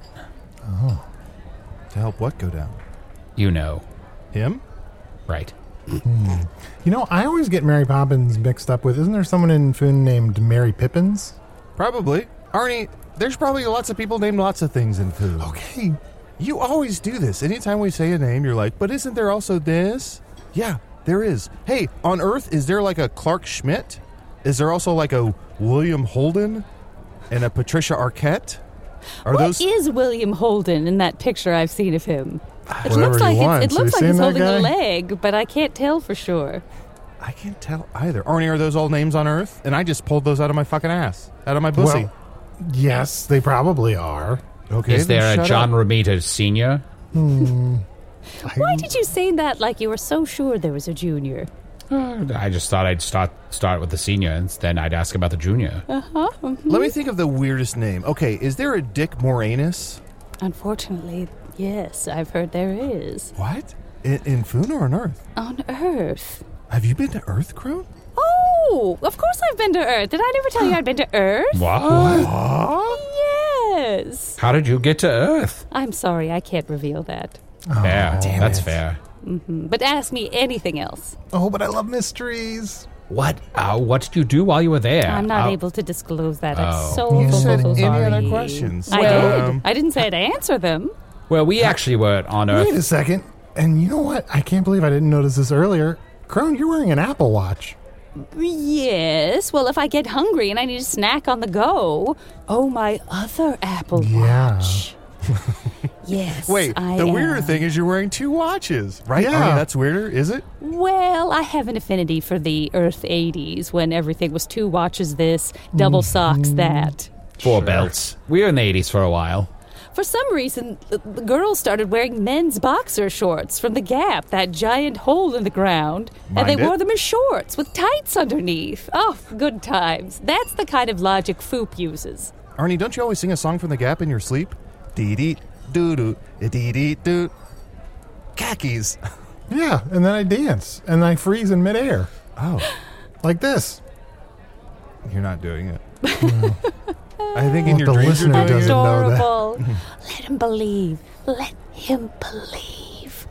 To help what go down? You know, Him? right? You know, I always get Mary Poppins mixed up with. Isn't there someone in Foon named Mary Pippins? Probably. Arnie, there's probably lots of people named lots of things in food. Okay. You always do this. Anytime we say a name, you're like, but isn't there also this? Yeah, there is. Hey, on Earth, is there like a Clark Schmidt? Is there also like a William Holden and a Patricia Arquette? Are What those... is William Holden in that picture I've seen of him? It Whatever looks like he it's, wants. it looks Have you like he's seen that holding a guy? leg, but I can't tell for sure. I can't tell either. Arnie, are those all names on Earth? And I just pulled those out of my fucking ass. Out of my pussy. Well, yes, they probably are. okay, Is then there a shut John up. Romita Senior? Why did you say that like you were so sure there was a junior? Uh, I just thought I'd start start with the senior, and then I'd ask about the junior. Let me think of the weirdest name. Okay, is there a Dick Moranis? Unfortunately, yes, I've heard there is. What? In, in Foon or on Earth? On Earth. Have you been to Earth, Crone? Oh, of course I've been to Earth. Did I never tell you I'd been to Earth? What? Yes. How did you get to Earth? I'm sorry, I can't reveal that. Fair. damn That's it. fair. Mm-hmm. But ask me anything else. Oh, but I love mysteries. What? Uh, what did you do while you were there? I'm not Uh, able to disclose that. Oh. I'm so, You so, said so any sorry. other questions? I Well, did. I didn't say I'd answer them. Well, we actually were on Earth. Wait a second. And you know what? I can't believe I didn't notice this earlier. Crone, you're wearing an Apple Watch. Yes. Well, if I get hungry and I need a snack on the go, oh, my other Apple Yeah. Watch. Yes. Wait, I the weirder am. thing is you're wearing two watches, right? Yeah. I mean, that's weirder, is it? Well, I have an affinity for the Earth eighties when everything was two watches this, double socks that. Four belts. We were in the eighties for a while. For some reason, the the girls started wearing men's boxer shorts from the Gap, that giant hole in the ground, and Mind they it. wore them as shorts with tights underneath. Oh, good times. That's the kind of logic Foop uses. Arnie, don't you always sing a song from the Gap in your sleep? Dee dee doo doo dee dee doo. Khakis. Yeah, and then I dance, and I freeze in midair. Oh, Like this. you're not doing it. I think in Well, your the dreams you're listener doing doesn't it. know that. Adorable. Let him believe. Let him believe.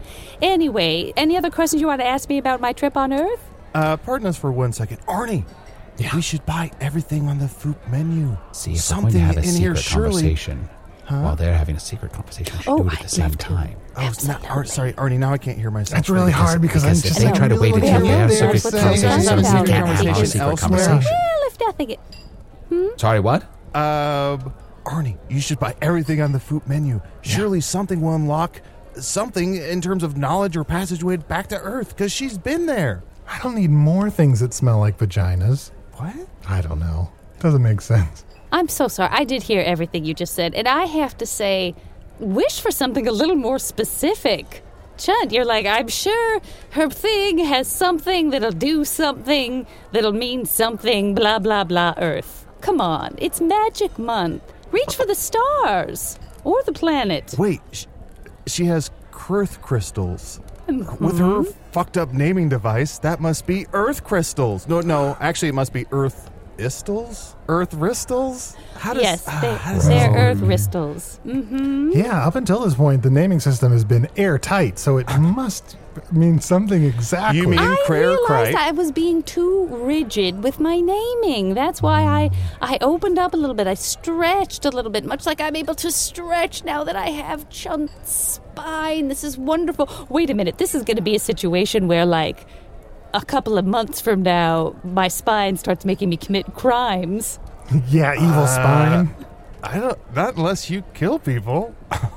Anyway, any other questions you want to ask me about my trip on Earth? Uh, pardon us for one second. Arnie, we should buy everything on the Foop menu. See, if Something we're going to have a in secret here surely. conversation while they're having a secret conversation, we should Oh, do it at the I'd same love to. time. Oh, it's not, Ar- sorry, Arnie, now I can't hear myself. That's really hard because, because I'm if just they try to wait really until they have there secret saying- conversation, saying- we can't have a secret elsewhere. conversation. Well, if nothing... Sorry, what? Um, Arnie, you should buy everything on the Foop menu. Surely something will unlock something in terms of knowledge or passageway back to Earth, because she's been there. I don't need more things that smell like vaginas. What? I don't know. Doesn't make sense. I'm so sorry. I did hear everything you just said, and I have to say, wish for something a little more specific. Chunt, you're like, I'm sure her thing has something that'll do something that'll mean something, blah, blah, blah, Earth. Come on, it's Magic Month. Reach for the stars or the planet. Wait, sh- she has Kurth crystals. With her fucked up naming device, that must be Earth crystals. No, no, actually, it must be Earth istals? Earth ristals? How does, Yes, ah, they, how does they're this- Earth Ristals. Mm-hmm. Yeah, up until this point, the naming system has been airtight, so it must mean something exactly. You mean- I Crayer realized Cry. I was being too rigid with my naming. That's why I, I opened up a little bit. I stretched a little bit, much like I'm able to stretch now that I have Chunt's spine. This is wonderful. Wait a minute. This is going to be a situation where, like, a couple of months from now, my spine starts making me commit crimes. Yeah, evil Uh, spine. I don't, not unless you kill people.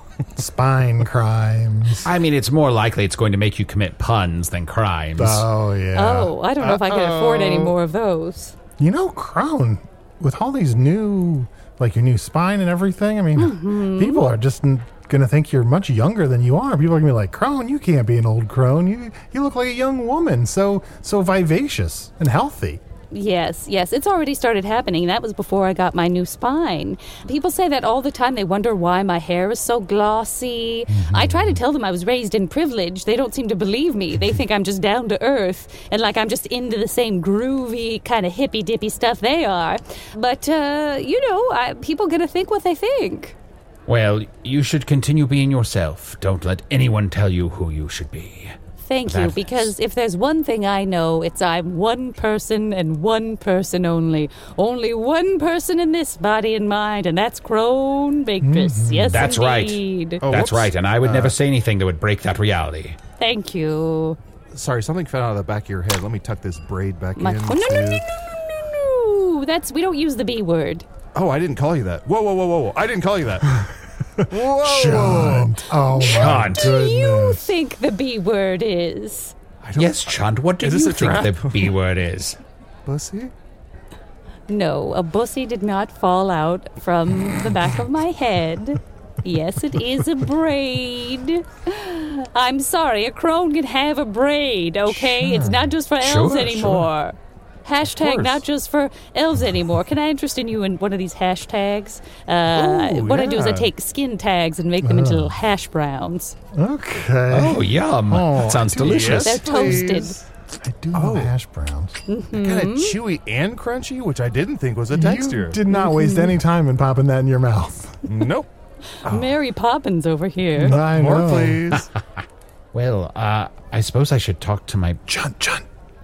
Spine crimes. I mean, it's more likely it's going to make you commit puns than crimes. Oh, yeah. Oh, I don't know if I can afford any more of those. You know, Crone, with all these new, like your new spine and everything, I mean, Mm-hmm. people are just n- going to think you're much younger than you are. People are going to be like, Crone, you can't be an old crone. You you look like a young woman, so so vivacious and healthy. Yes, yes, it's already started happening. That was before I got my new spine. People say that all the time. They wonder why my hair is so glossy. I try to tell them I was raised in privilege. They don't seem to believe me. They think I'm just down to earth and like I'm just into the same groovy kind of hippy dippy stuff they are. But, uh, you know, I, people gonna think what they think. Well, you should continue being yourself. Don't let anyone tell you who you should be. Thank you, That- because if there's one thing I know, it's I'm one person and one person only. Only one person in this body and mind, and that's Crone Bakeress. Yes, That's right. indeed. Oh, That's whoops. right, and I would never say anything that would break that reality. Thank you. Sorry, something fell out of the back of your head. Let me tuck this braid back My, in. oh, no, no, no, no, to- no, no, no. That's, we don't use the B word. Oh, I didn't call you that. Whoa, whoa, whoa, whoa, whoa. I didn't call you that. Whoa. Chunt. Oh, my Chunt. What do you goodness. think the B word is? I don't, Yes, Chunt, what do Is you this a think trap? the B word is? Pussy? No, a bussy did not fall out from the back of my head. Yes, it is a braid. I'm sorry, a crone can have a braid, okay? It's not just for elves Sure, anymore. Hashtag course. not just for elves anymore. Can I interest in you in one of these hashtags? Uh, Ooh, what I do is I yeah. take skin tags and make them into little hash browns. Okay. Oh, yum. that sounds delicious. They're toasted. Please. I do love hash browns. Kind of chewy and crunchy, which I didn't think was a texture. You did not waste any time in popping that in your mouth. Nope. Mary Poppins over here. I More, know. please. Well, uh, I suppose I should talk to my... John, John.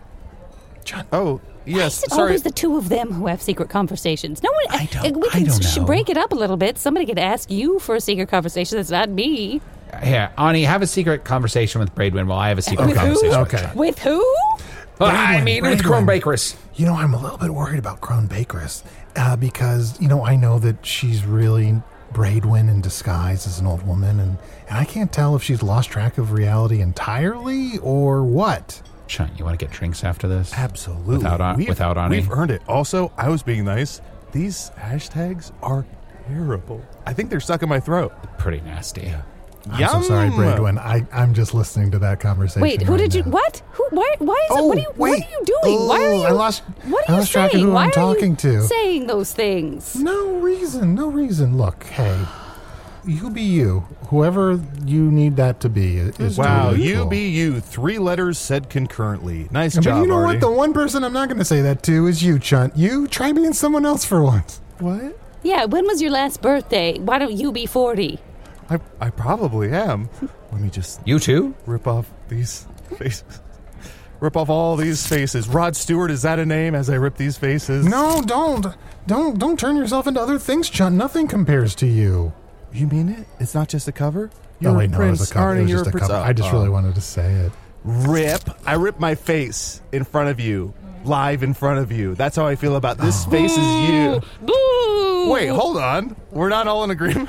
John. Oh, yes. Is it Sorry. always the two of them who have secret conversations? No one. I don't- we I can don't sh- know. break it up a little bit. Somebody could ask you for a secret conversation. That's not me. Here, Ani, have a secret conversation with Braidwin while I have a secret With who? conversation with Okay. John. With who? Well, I mean, with Braidwin. Chrome Bakeress. You know, I'm a little bit worried about Crone Bakeress uh, because, you know, I know that she's really Braidwin in disguise as an old woman, and, and I can't tell if she's lost track of reality entirely or what. Sean, you want to get drinks after this? Absolutely. Without, An- We've- without Ani? We've earned it. Also, I was being nice. These hashtags are terrible. I think they're stuck in my throat. Pretty nasty. I'm so sorry, Braidwin. I, I'm just listening to that conversation. Wait, who right did you? now. What? Who? Why? Why is it? Oh, What are you? wait. What are you doing? why are Oh, you? I lost- What I are you lost track of saying? who why I'm are talking you to. saying those things? No reason, no reason. Look, hey, you be you. Whoever you need that to be is is Wow, totally you cool. be you. Three letters said concurrently. Nice But job, you know Artie. what? The one person I'm not going to say that to is you, Chunt. You try being someone else for once. What? Yeah. When was your last birthday? Why don't you be forty? I, I probably am. Let me just You too? rip off these faces. Rip off all these faces. Rod Stewart, is that a name as I rip these faces? No, don't, don't, don't turn yourself into other things, Chunt. Nothing compares to you. You mean it? It's not just a cover? You're oh wait, a no, prince, it was a cover. Arnie, It was you're just a prince. cover. Oh, I just oh. really wanted to say it. Rip. I rip my face in front of you. Live in front of you. That's how I feel about this face is you. Boo! Wait, hold on. We're not all in agreement?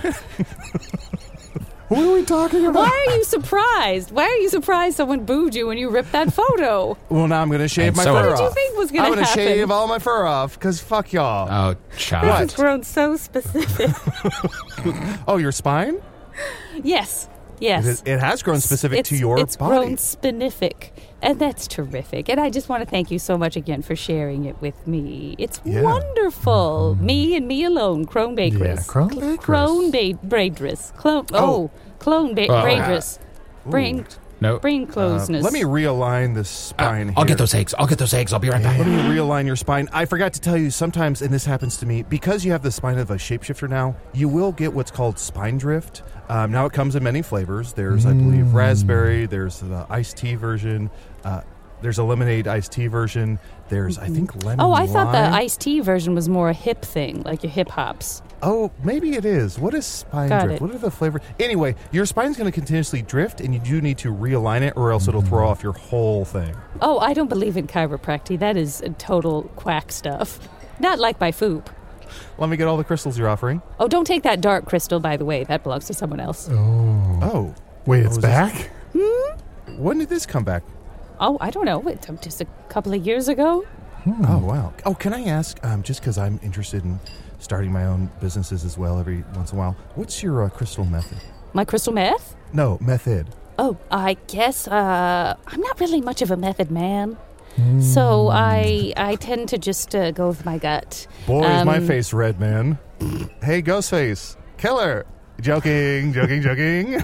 What are we talking about? Why are you surprised? Why are you surprised someone booed you when you ripped that photo? Well, now I'm going to shave And my so fur am I. off. What did you think was gonna I'm gonna happen? shave all my fur off, because fuck y'all. Oh, Chunt. What? It's grown so specific. Oh, your spine? yes. Yes. It, it has grown specific it's, to your it's body. grown spinific, and that's terrific. And I just want to thank you so much again for sharing it with me. It's Yeah. wonderful. Me and me alone, Crone Bakeress. Yeah, Crone Bakeress. Crone ba- Braidress. Clone. Oh, Clone ba- Oh. Braidress. Brain. No. Brain Uh, closeness. let me realign the spine I'll here. get those eggs. I'll get those eggs. I'll be right back. Let me realign your spine. I forgot to tell you, sometimes, and this happens to me, because you have the spine of a shapeshifter now, you will get what's called spine drift. Um, now it comes in many flavors. There's, I believe, raspberry. There's the iced tea version. Uh, there's a lemonade iced tea version. There's, I think, lemon Oh, I thought the lime. iced tea version was more a hip thing, like your hip hops. Oh, maybe it is. What is spine Got drift? it. What are the flavors? Anyway, your spine's going to continuously drift, and you do need to realign it, or else it'll throw off your whole thing. Oh, I don't believe in chiropractic. That is total quack stuff. Not like my foop. Let me get all the crystals you're offering. Oh, don't take that dark crystal, by the way. That belongs to someone else. Oh. Wait, Oh, it's is this- back? When did this come back? Oh, I don't know. It's just a couple of years ago. Oh, wow. Oh, can I ask, um, just because I'm interested in starting my own businesses as well every once in a while, what's your uh, crystal method? My crystal meth? No, method. Oh, I guess uh, I'm not really much of a method man. So I I tend to just uh, go with my gut. Boy, is my Um, face red, man. Hey, Ghostface. Killer. Joking, joking, joking.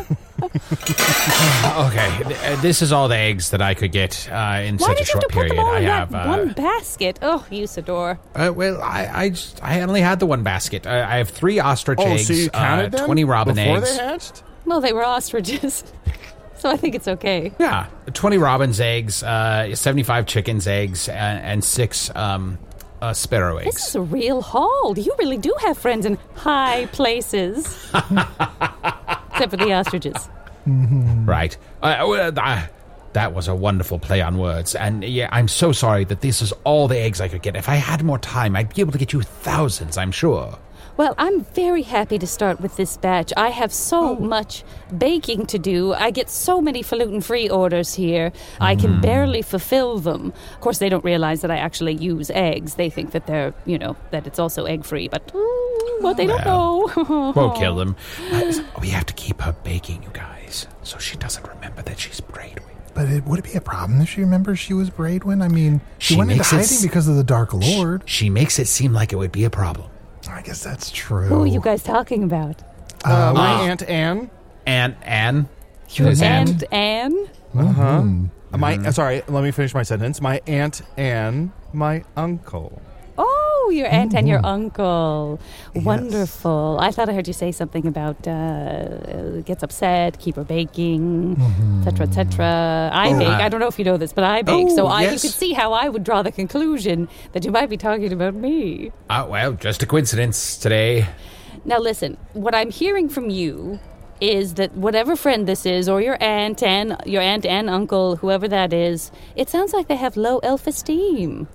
Okay, th- uh, this is all the eggs that I could get uh, in Why such a did you have short to put period. them all I in have. that Uh, one basket? Oh, Usador. uh, well, I I, just, I only had the one basket. I, I have three ostrich Oh, eggs, so you counted uh, them twenty robin before eggs. they hatched? Well, they were ostriches. So I think it's okay. Yeah, twenty robin's eggs, uh, seventy-five chickens' eggs, and, and six um, uh, sparrow This eggs. is a real haul. You really do have friends in high places. Except for the ostriches. Right. Uh, well, uh, that was a wonderful play on words. And yeah, I'm so sorry that this is all the eggs I could get. If I had more time, I'd be able to get you thousands, I'm sure. Well, I'm very happy to start with this batch. I have so much baking to do. I get so many falutin-free orders here. I can barely fulfill them. Of course, they don't realize that I actually use eggs. They think that they're, you know, that it's also egg-free. But mm, what they don't know. Won't kill them. Uh, we have to keep her baking, you guys, so she doesn't remember that she's Braidwin. But it, would it be a problem if she remembers she was Braidwin? I mean, she, She went into makes it hiding s- because of the Dark Lord. She makes it seem like it would be a problem. I guess that's true. Who are you guys talking about? Uh, my Uh, Aunt Anne. And Anne? Your His Aunt Anne? Uh, My uh, sorry, let me finish my sentence. My Aunt Anne, my uncle. Oh, your aunt and your uncle. Wonderful. I thought I heard you say something about uh, gets upset, keep her baking, et cetera, et cetera. I Oh, bake. uh, I don't know if you know this, but I bake. Oh, so I, you yes. could see how I would draw the conclusion that you might be talking about me. Uh, well, just a coincidence today. Now, listen, what I'm hearing from you is that whatever friend this is, or your aunt and your aunt and uncle, whoever that is, it sounds like they have low elf-esteem.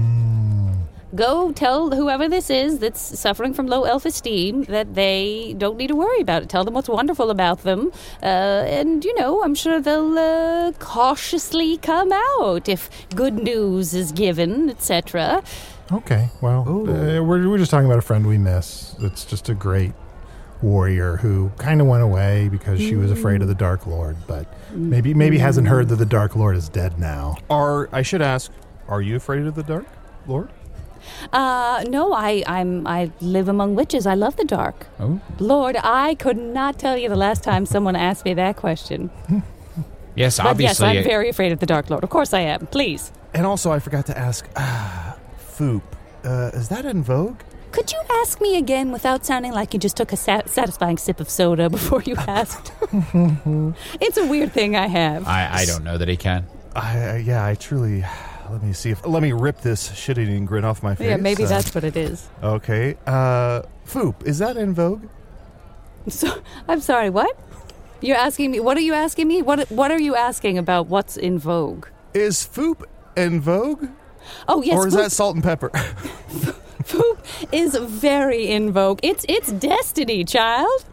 Go tell whoever this is that's suffering from low elf-esteem that they don't need to worry about it. Tell them what's wonderful about them. Uh, and, you know, I'm sure they'll uh, cautiously come out if good news is given, et cetera. Okay, well, uh, we're, we're just talking about a friend we miss. It's just a great warrior who kind of went away because she was afraid of the Dark Lord, but maybe maybe hasn't heard that the Dark Lord is dead now. Are I should ask, are you afraid of the Dark Lord? Uh, no, I, I'm, I live among witches. I love the dark. Oh. Lord, I could not tell you the last time someone asked me that question. Yes, But yes, obviously. I'm very afraid of the Dark Lord. Of course I am. Please. And also, I forgot to ask, uh, Foop, uh, is that in vogue? Could you ask me again without sounding like you just took a sa- satisfying sip of soda before you asked? It's a weird thing I have. I, I don't know that he can. I, uh, yeah, I truly. Let me see if. Let me rip this shit-eating grin off my face. yeah, maybe Uh, that's what it is. Okay. Uh, Foop, is that in vogue? So, I'm sorry, what? You're asking me, what are you asking me? What What are you asking about what's in vogue? Is Foop in vogue? Oh, yes, or is Foop- that salt and pepper? Foop is very in vogue. It's it's destiny, child.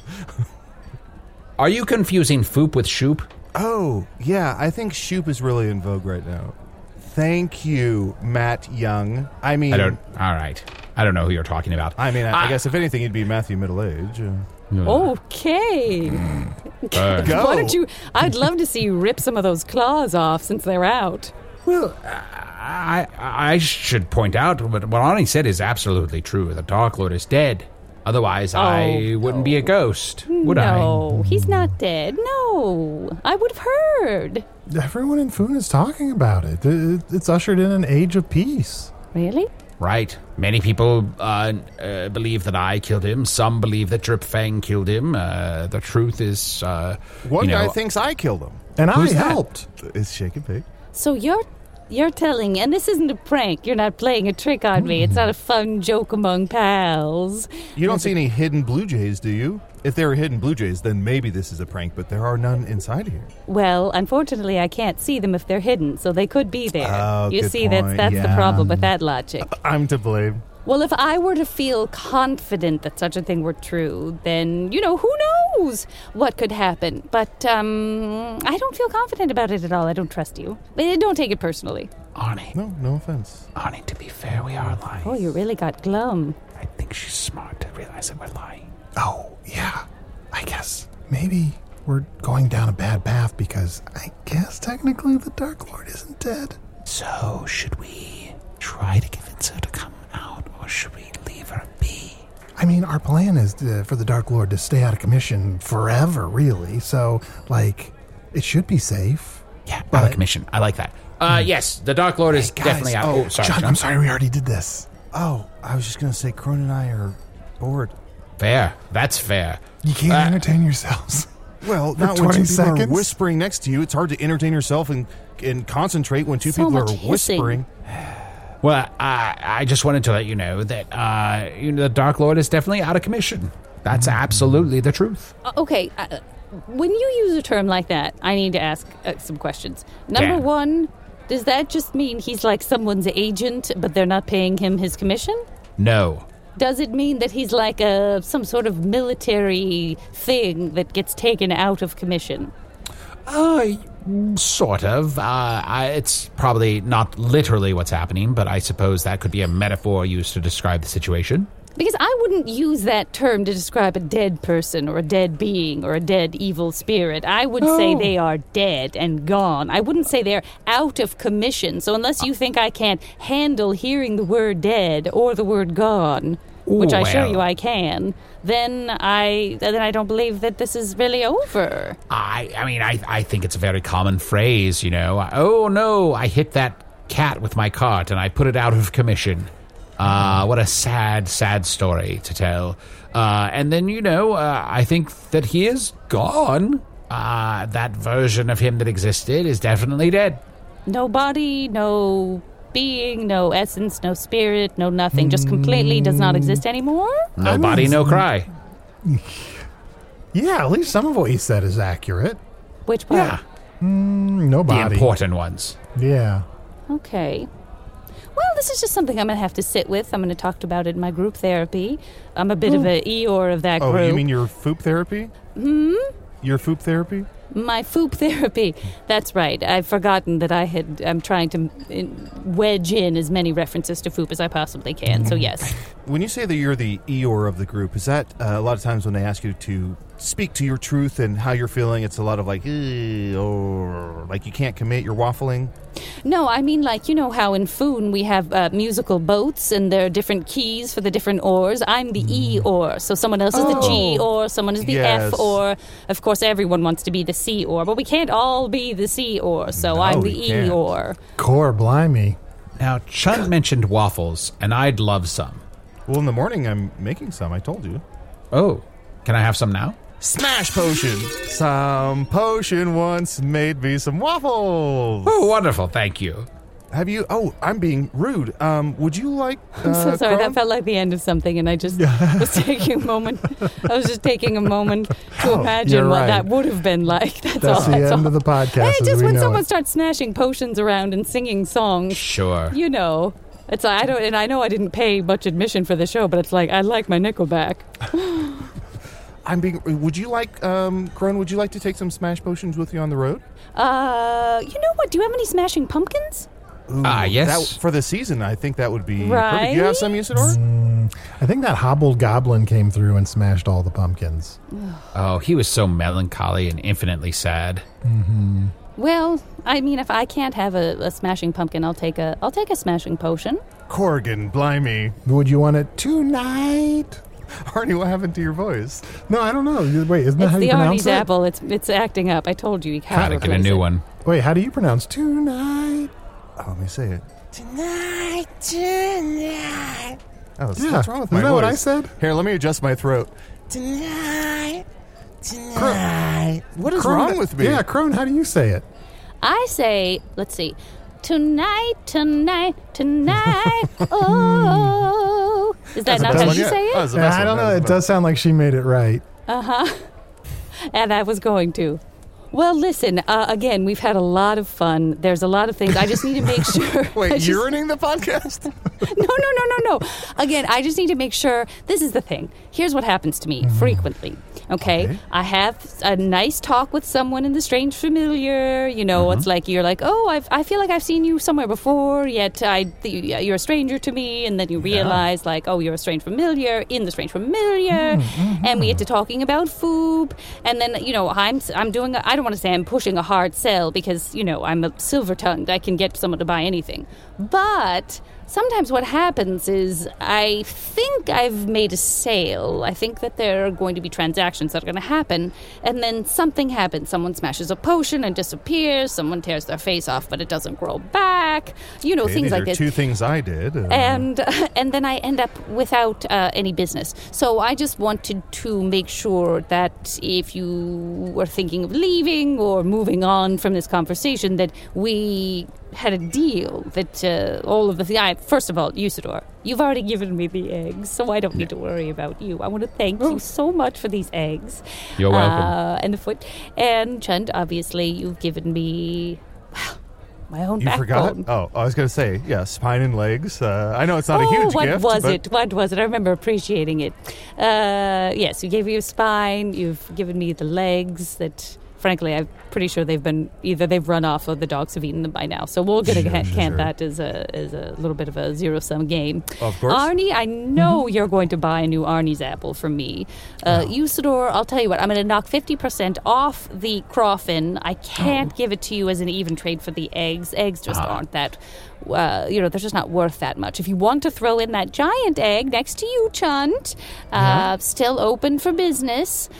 Are you confusing Foop with Shoop? Oh, yeah, I think Shoop is really in vogue right now. Thank you, Matt Young. I mean, I don't. All right. I don't know who you're talking about. I mean, I, I Ah. guess if anything, he'd be Matthew Middle-Age. Uh, Okay. Uh, Go. Why don't you? I'd love to see you rip some of those claws off since they're out. Well, I I should point out what what Ani said is absolutely true. The Dark Lord is dead. Otherwise, I wouldn't be a ghost, would I? No, he's not dead. No, I would have heard. Everyone in Foon is talking about it. It- It's ushered in an age of peace. Really? Right. Many people uh, uh, believe that I killed him. Some believe that Drip Fang killed him. Uh, the truth is, uh, One you know, guy thinks I killed him. And Who's I that? helped. It's Shake and Bake. So you're you're telling, and this isn't a prank. You're not playing a trick on me. It's not a fun joke among pals. You don't see any hidden Blue Jays, do you? If there were hidden Blue Jays, then maybe this is a prank, but there are none inside here. Well, unfortunately, I can't see them if they're hidden, so they could be there. Oh, you good see, that's point. that's the Yeah. problem with that logic. I'm to blame. Well, if I were to feel confident that such a thing were true, then, you know, who knows what could happen. But um, I don't feel confident about it at all. I don't trust you. But don't take it personally. Arnie, No, no offense. Arnie, to be fair, we are lying. Oh, you really got glum. I think she's smart to realize that we're lying. Oh, yeah. I guess maybe we're going down a bad path because I guess technically the Dark Lord isn't dead. So, should we try to convince her to come out, or should we leave her be? I mean, our plan is to, for the Dark Lord to stay out of commission forever, really. So, like, it should be safe. Yeah, out But- of commission. I like that. Uh, yes, the Dark Lord is Guys, definitely out. Oh, sorry. John, John. I'm sorry we already did this. Oh, I was just going to say, Crone and I are bored. Fair. That's fair. You can't Uh, entertain yourselves. Well, For not when twenty two people seconds? are whispering next to you. It's hard to entertain yourself and, and concentrate when two So people much are hissing. whispering. Well, I, I just wanted to let you know that uh, you know, the Dark Lord is definitely out of commission. That's absolutely the truth. Uh, okay, uh, when you use a term like that, I need to ask uh, some questions. Number Yeah. one, does that just mean he's like someone's agent, but they're not paying him his commission? No. Does it mean that he's like a some sort of military thing that gets taken out of commission? Uh, sort of. Uh, I, it's probably not literally what's happening, but I suppose that could be a metaphor used to describe the situation. Because I wouldn't use that term to describe a dead person or a dead being or a dead evil spirit. I would say Oh. they are dead and gone. I wouldn't say they're out of commission. So unless you think I can't handle hearing the word dead or the word gone, which I assure well. you I can, then I then I don't believe that this is really over. I, I mean, I, I think it's a very common phrase, you know. Oh, no, I hit that cat with my cart and I put it out of commission. Uh, what a sad, sad story to tell. Uh, and then, you know, uh, I think that he is gone. Uh, that version of him that existed is definitely dead. No body, no being, no essence, no spirit, no nothing. Just completely does not exist anymore? No I mean, body, no cry. Yeah, at least some of what you said is accurate. Which part? Yeah, Mm, no the body. important ones. Yeah. Okay. Well, this is just something I'm going to have to sit with. I'm going to talk about it in my group therapy. I'm a bit of a Eeyore of that Oh, group. you mean your Foop therapy? Hmm? Your Foop therapy? My Foop therapy. That's right. I've forgotten that I had. I'm trying to in, wedge in as many references to Foop as I possibly can. So yes. When you say that you're the Eeyore of the group, is that uh, a lot of times when they ask you to speak to your truth and how you're feeling, it's a lot of like, "Eh," or like you can't commit, you're waffling? No, I mean like you know how in Foon we have uh, musical boats and there are different keys for the different oars. I'm the E oar, so someone else is the G oar, someone is the Yes. F oar. Of course, everyone wants to be the C oar, but we can't all be the C oar. So No, I'm the we E can't. oar. Core blimey. Now, Chun mentioned waffles, and I'd love some. Well, in the morning I'm making some, I told you. Oh, can I have some now? Smash potion! Some potion once made me some waffles! Oh, wonderful, thank you. Have you... Oh, I'm being rude. Um, would you like... I'm so uh, sorry. Crone? That felt like the end of something, and I just was taking a moment. I was just taking a moment to imagine you're what right. that would have been like. That's, That's all. the That's end all. of the podcast. Hey, as just we when know someone it. starts smashing potions around and singing songs, Sure. you know, it's I don't, and I know I didn't pay much admission for the show, but it's like I like my Nickelback. I'm being... Would you like... Um, Crone, would you like to take some smash potions with you on the road? Uh, you know what? Do you have any smashing pumpkins? Ah, yes. That, for the season, I think that would be Right? perfect. You have some, Usador? I think that hobbled goblin came through and smashed all the pumpkins. Oh, he was so melancholy and infinitely sad. Well, I mean, if I can't have a, a smashing pumpkin, I'll take a I'll take a smashing potion. Corgan, blimey. Would you want it tonight? Arnie, what happened to your voice? No, I don't know. Wait, isn't that It's how the you pronounce Arnie's it? apple. It's it's acting up. I told you. You Gotta can't get a new one. Wait, how do you pronounce tonight? Oh, let me say it. Tonight, tonight, Oh, what's, Yeah, what's wrong with isn't my that voice? what I said? Here, let me adjust my throat. tonight, tonight. What is Crone, wrong with me? Yeah, Crone, how do you say it? I say, let's see, tonight, tonight, tonight. Oh, is that That's the not best how one you yet. say Oh, it? that's the Yeah, best I one. don't That know. was It the does sound like she made it right. And I was going to. Well, listen. Uh, again, we've had a lot of fun. There's a lot of things. I just need to make sure. best. Wait, I just- you're running the podcast? No, no, no, no, no. Again, I just need to make sure. This is the thing. Here's what happens to me frequently. Okay? Okay. I have a nice talk with someone in the strange familiar. You know, it's like you're like, oh, I've, I feel like I've seen you somewhere before, yet I, th- you're a stranger to me. And then you realize, like, oh, you're a strange familiar in the strange familiar. And we get to talking about food. And then, you know, I'm, I'm doing, a, I don't want to say I'm pushing a hard sell because, you know, I'm a silver tongued. I can get someone to buy anything. But sometimes what happens is I think I've made a sale. I think that there are going to be transactions that are going to happen, and then something happens. Someone smashes a potion and disappears. Someone tears their face off, but it doesn't grow back. You know, Okay, things these like are this. two things I did. Uh, And and then I end up without uh, any business. So I just wanted to make sure that if you were thinking of leaving or moving on from this conversation, that we had a deal that uh, all of the things. First of all, Usador, you've already given me the eggs, so I don't need to worry about you. I want to thank you so much for these eggs. You're welcome. Uh, and the foot. And Chund, obviously, you've given me well, my own you backbone. forgot? Oh, I was going to say, yeah, spine and legs. Uh, I know it's not oh, a huge what gift. was but it? What was it? I remember appreciating it. Uh, yes, you gave me a spine. You've given me the legs that frankly, I'm pretty sure they've been either they've run off or the dogs have eaten them by now. So we're going to Sure, count sure, sure. that as a as a little bit of a zero sum game. Of course. Arnie, I know you're going to buy a new Arnie's apple from me. Uh, Usador, I'll tell you what, I'm going to knock fifty percent off the Crawfin. I can't give it to you as an even trade for the eggs. Eggs just aren't that. Uh, you know, they're just not worth that much. If you want to throw in that giant egg next to you, Chunt, uh, still open for business.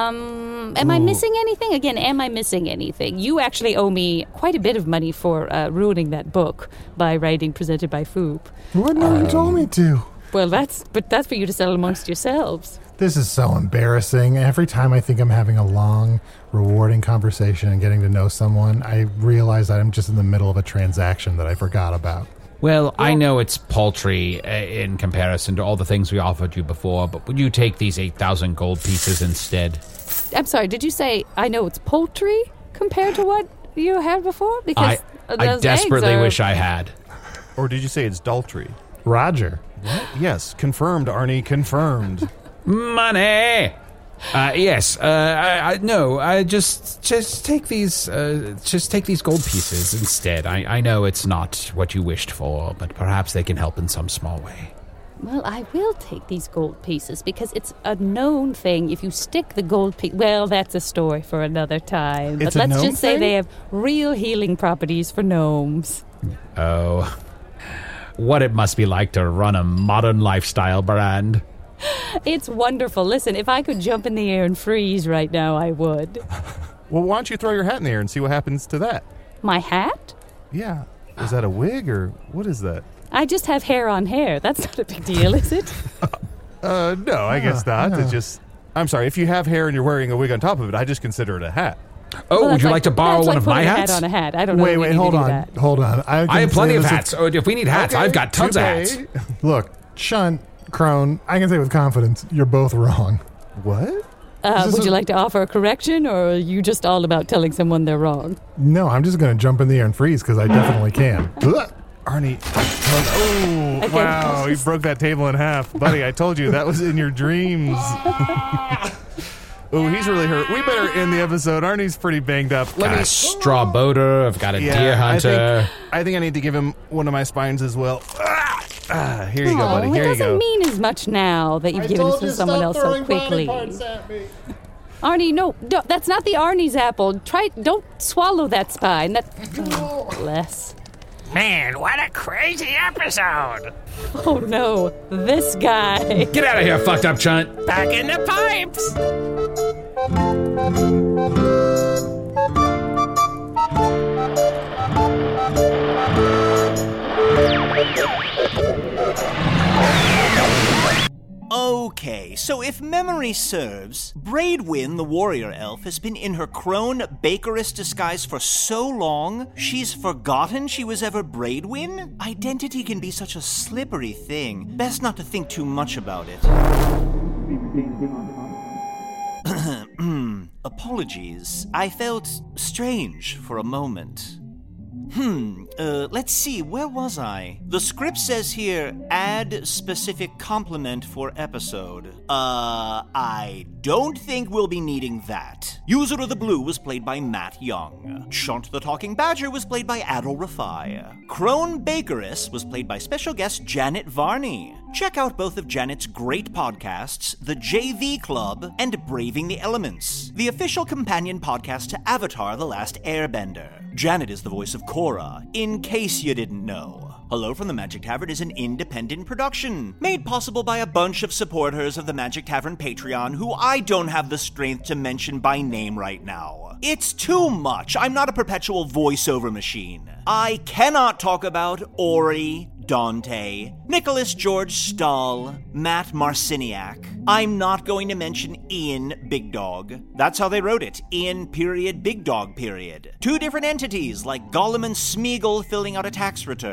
Um, am I missing anything? Again, am I missing anything? You actually owe me quite a bit of money for uh, ruining that book by writing Presented by Foop. What? No, you told me to. Well, that's but that's for you to settle amongst yourselves. This is so embarrassing. Every time I think I'm having a long, rewarding conversation and getting to know someone, I realize that I'm just in the middle of a transaction that I forgot about. Well, I know it's paltry uh, in comparison to all the things we offered you before, but would you take these eight thousand gold pieces instead? I'm sorry, did you say I know it's poultry compared to what you had before? Because I, those I desperately eggs are... wish I had. Or did you say it's Daltry? Roger. Yes, confirmed, Arnie, confirmed. Money! Uh, yes, uh, I, I, no, I just, just take these, uh, just take these gold pieces instead. I, I know it's not what you wished for, but perhaps they can help in some small way. Well, I will take these gold pieces because it's a known thing. If you stick the gold piece... Well, that's a story for another time. It's but a let's gnome just say thing? they have real healing properties for gnomes. Oh, what it must be like to run a modern lifestyle brand. It's wonderful. Listen, if I could jump in the air and freeze right now, I would. Well, why don't you throw your hat in the air and see what happens to that? My hat? Yeah. Is that a wig or what is that? I just have hair on hair. That's not a big deal, is it? Uh, no, I guess not. It's just... I'm sorry, if you have hair and you're wearing a wig on top of it, I just consider it a hat. Oh, Well, would that's you like, to borrow that's one like of my putting a hats? hat on a hat. I don't know. Wait, if we wait, need hold to do on. that. Hold on. I, I can have plenty say of this hats. Oh, if we need hats, Okay, I've got tons of hats. toupee. with- Look, Shunt, Crone, I can say with confidence, you're both wrong. What? Uh, This would is you a- like to offer a correction, or are you just all about telling someone they're wrong? No, I'm just going to jump in the air and freeze because I definitely can. Ugh. Arnie. Oh, Okay. wow. You broke that table in half. Buddy, I told you, that was in your dreams. Oh, he's really hurt. We better end the episode. Arnie's pretty banged up. Let Got me... a straw boater. I've got a deer I hunter. think, I think I need to give him one of my spines as well. Ah, ah, here you go, Oh, buddy. it Here you doesn't go. mean as much now that you've given it to someone else so quickly. Arnie, no, no, that's not the Arnie's apple. Try, don't swallow that spine. That, oh, bless. Man, what a crazy episode! Oh no, this guy. Get out of here, fucked up chunt. Back in the pipes! Okay, so if memory serves, Braidwin, the warrior elf, has been in her crone bakeress disguise for so long, she's forgotten she was ever Braidwin? Identity can be such a slippery thing. Best not to think too much about it. Apologies. I felt strange for a moment. Hmm, uh, let's see, where was I? The script says here, add specific compliment for episode. Uh, I don't think we'll be needing that. User of the Blue was played by Matt Young. Chunt the Talking Badger was played by Adol Rafai. Crone Bakeress was played by special guest Janet Varney. Check out both of Janet's great podcasts, The J V Club and Braving the Elements, the official companion podcast to Avatar: The Last Airbender. Janet is the voice of Korra, in case you didn't know. Hello from the Magic Tavern is an independent production, made possible by a bunch of supporters of the Magic Tavern Patreon who I don't have the strength to mention by name right now. It's too much. I'm not a perpetual voiceover machine. I cannot talk about Ori, Dante, Nicholas George Stahl, Matt Marciniak. I'm not going to mention Ian Big Dog. That's how they wrote it. Ian period Big Dog period. Two different entities like Gollum and Smeagol filling out a tax return.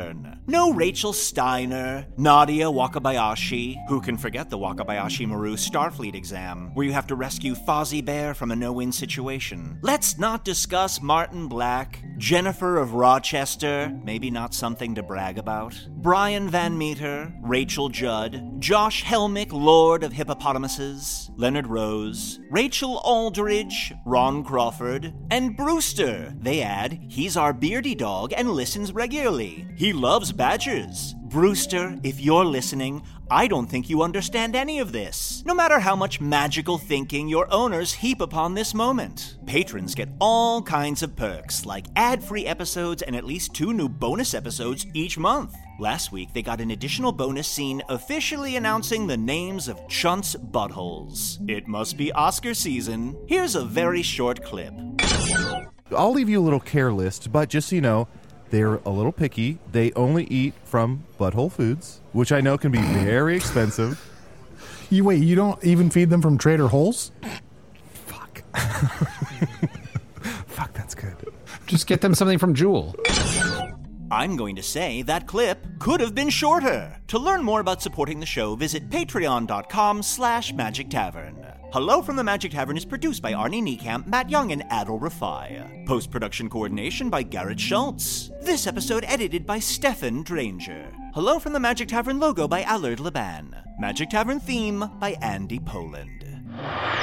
No Rachel Steiner, Nadia Wakabayashi. Who can forget the Wakabayashi Maru Starfleet exam, where you have to rescue Fozzie Bear from a no-win situation? Let's not discuss Martin Black, Jennifer of Rochester, maybe not something to brag about, Brian Van Meter, Rachel Judd, Josh Helmick, Lord of Hippopotamuses, Leonard Rose, Rachel Aldridge, Ron Crawford, and Brewster. They add, he's our beardy dog and listens regularly. He loves badgers. Brewster, if you're listening, I don't think you understand any of this, no matter how much magical thinking your owners heap upon this moment. Patrons get all kinds of perks, like ad-free episodes and at least two new bonus episodes each month. Last week, they got an additional bonus scene officially announcing the names of Chunt's buttholes. It must be Oscar season. Here's a very short clip. I'll leave you a little care list, but just so you know, they're a little picky. They only eat from Butthole Foods, which I know can be very expensive. You wait, you don't even feed them from Trader Holes? Fuck. Fuck, that's good. Just get them something from Jewel. I'm going to say that clip could have been shorter. To learn more about supporting the show, visit patreon.com slash Magic Tavern. Hello from the Magic Tavern is produced by Arnie Niekamp, Matt Young, and Adol Rafai. Post-production coordination by Garrett Schultz. This episode edited by Stefan Dranger. Hello from the Magic Tavern logo by Allard Laban. Magic Tavern theme by Andy Poland.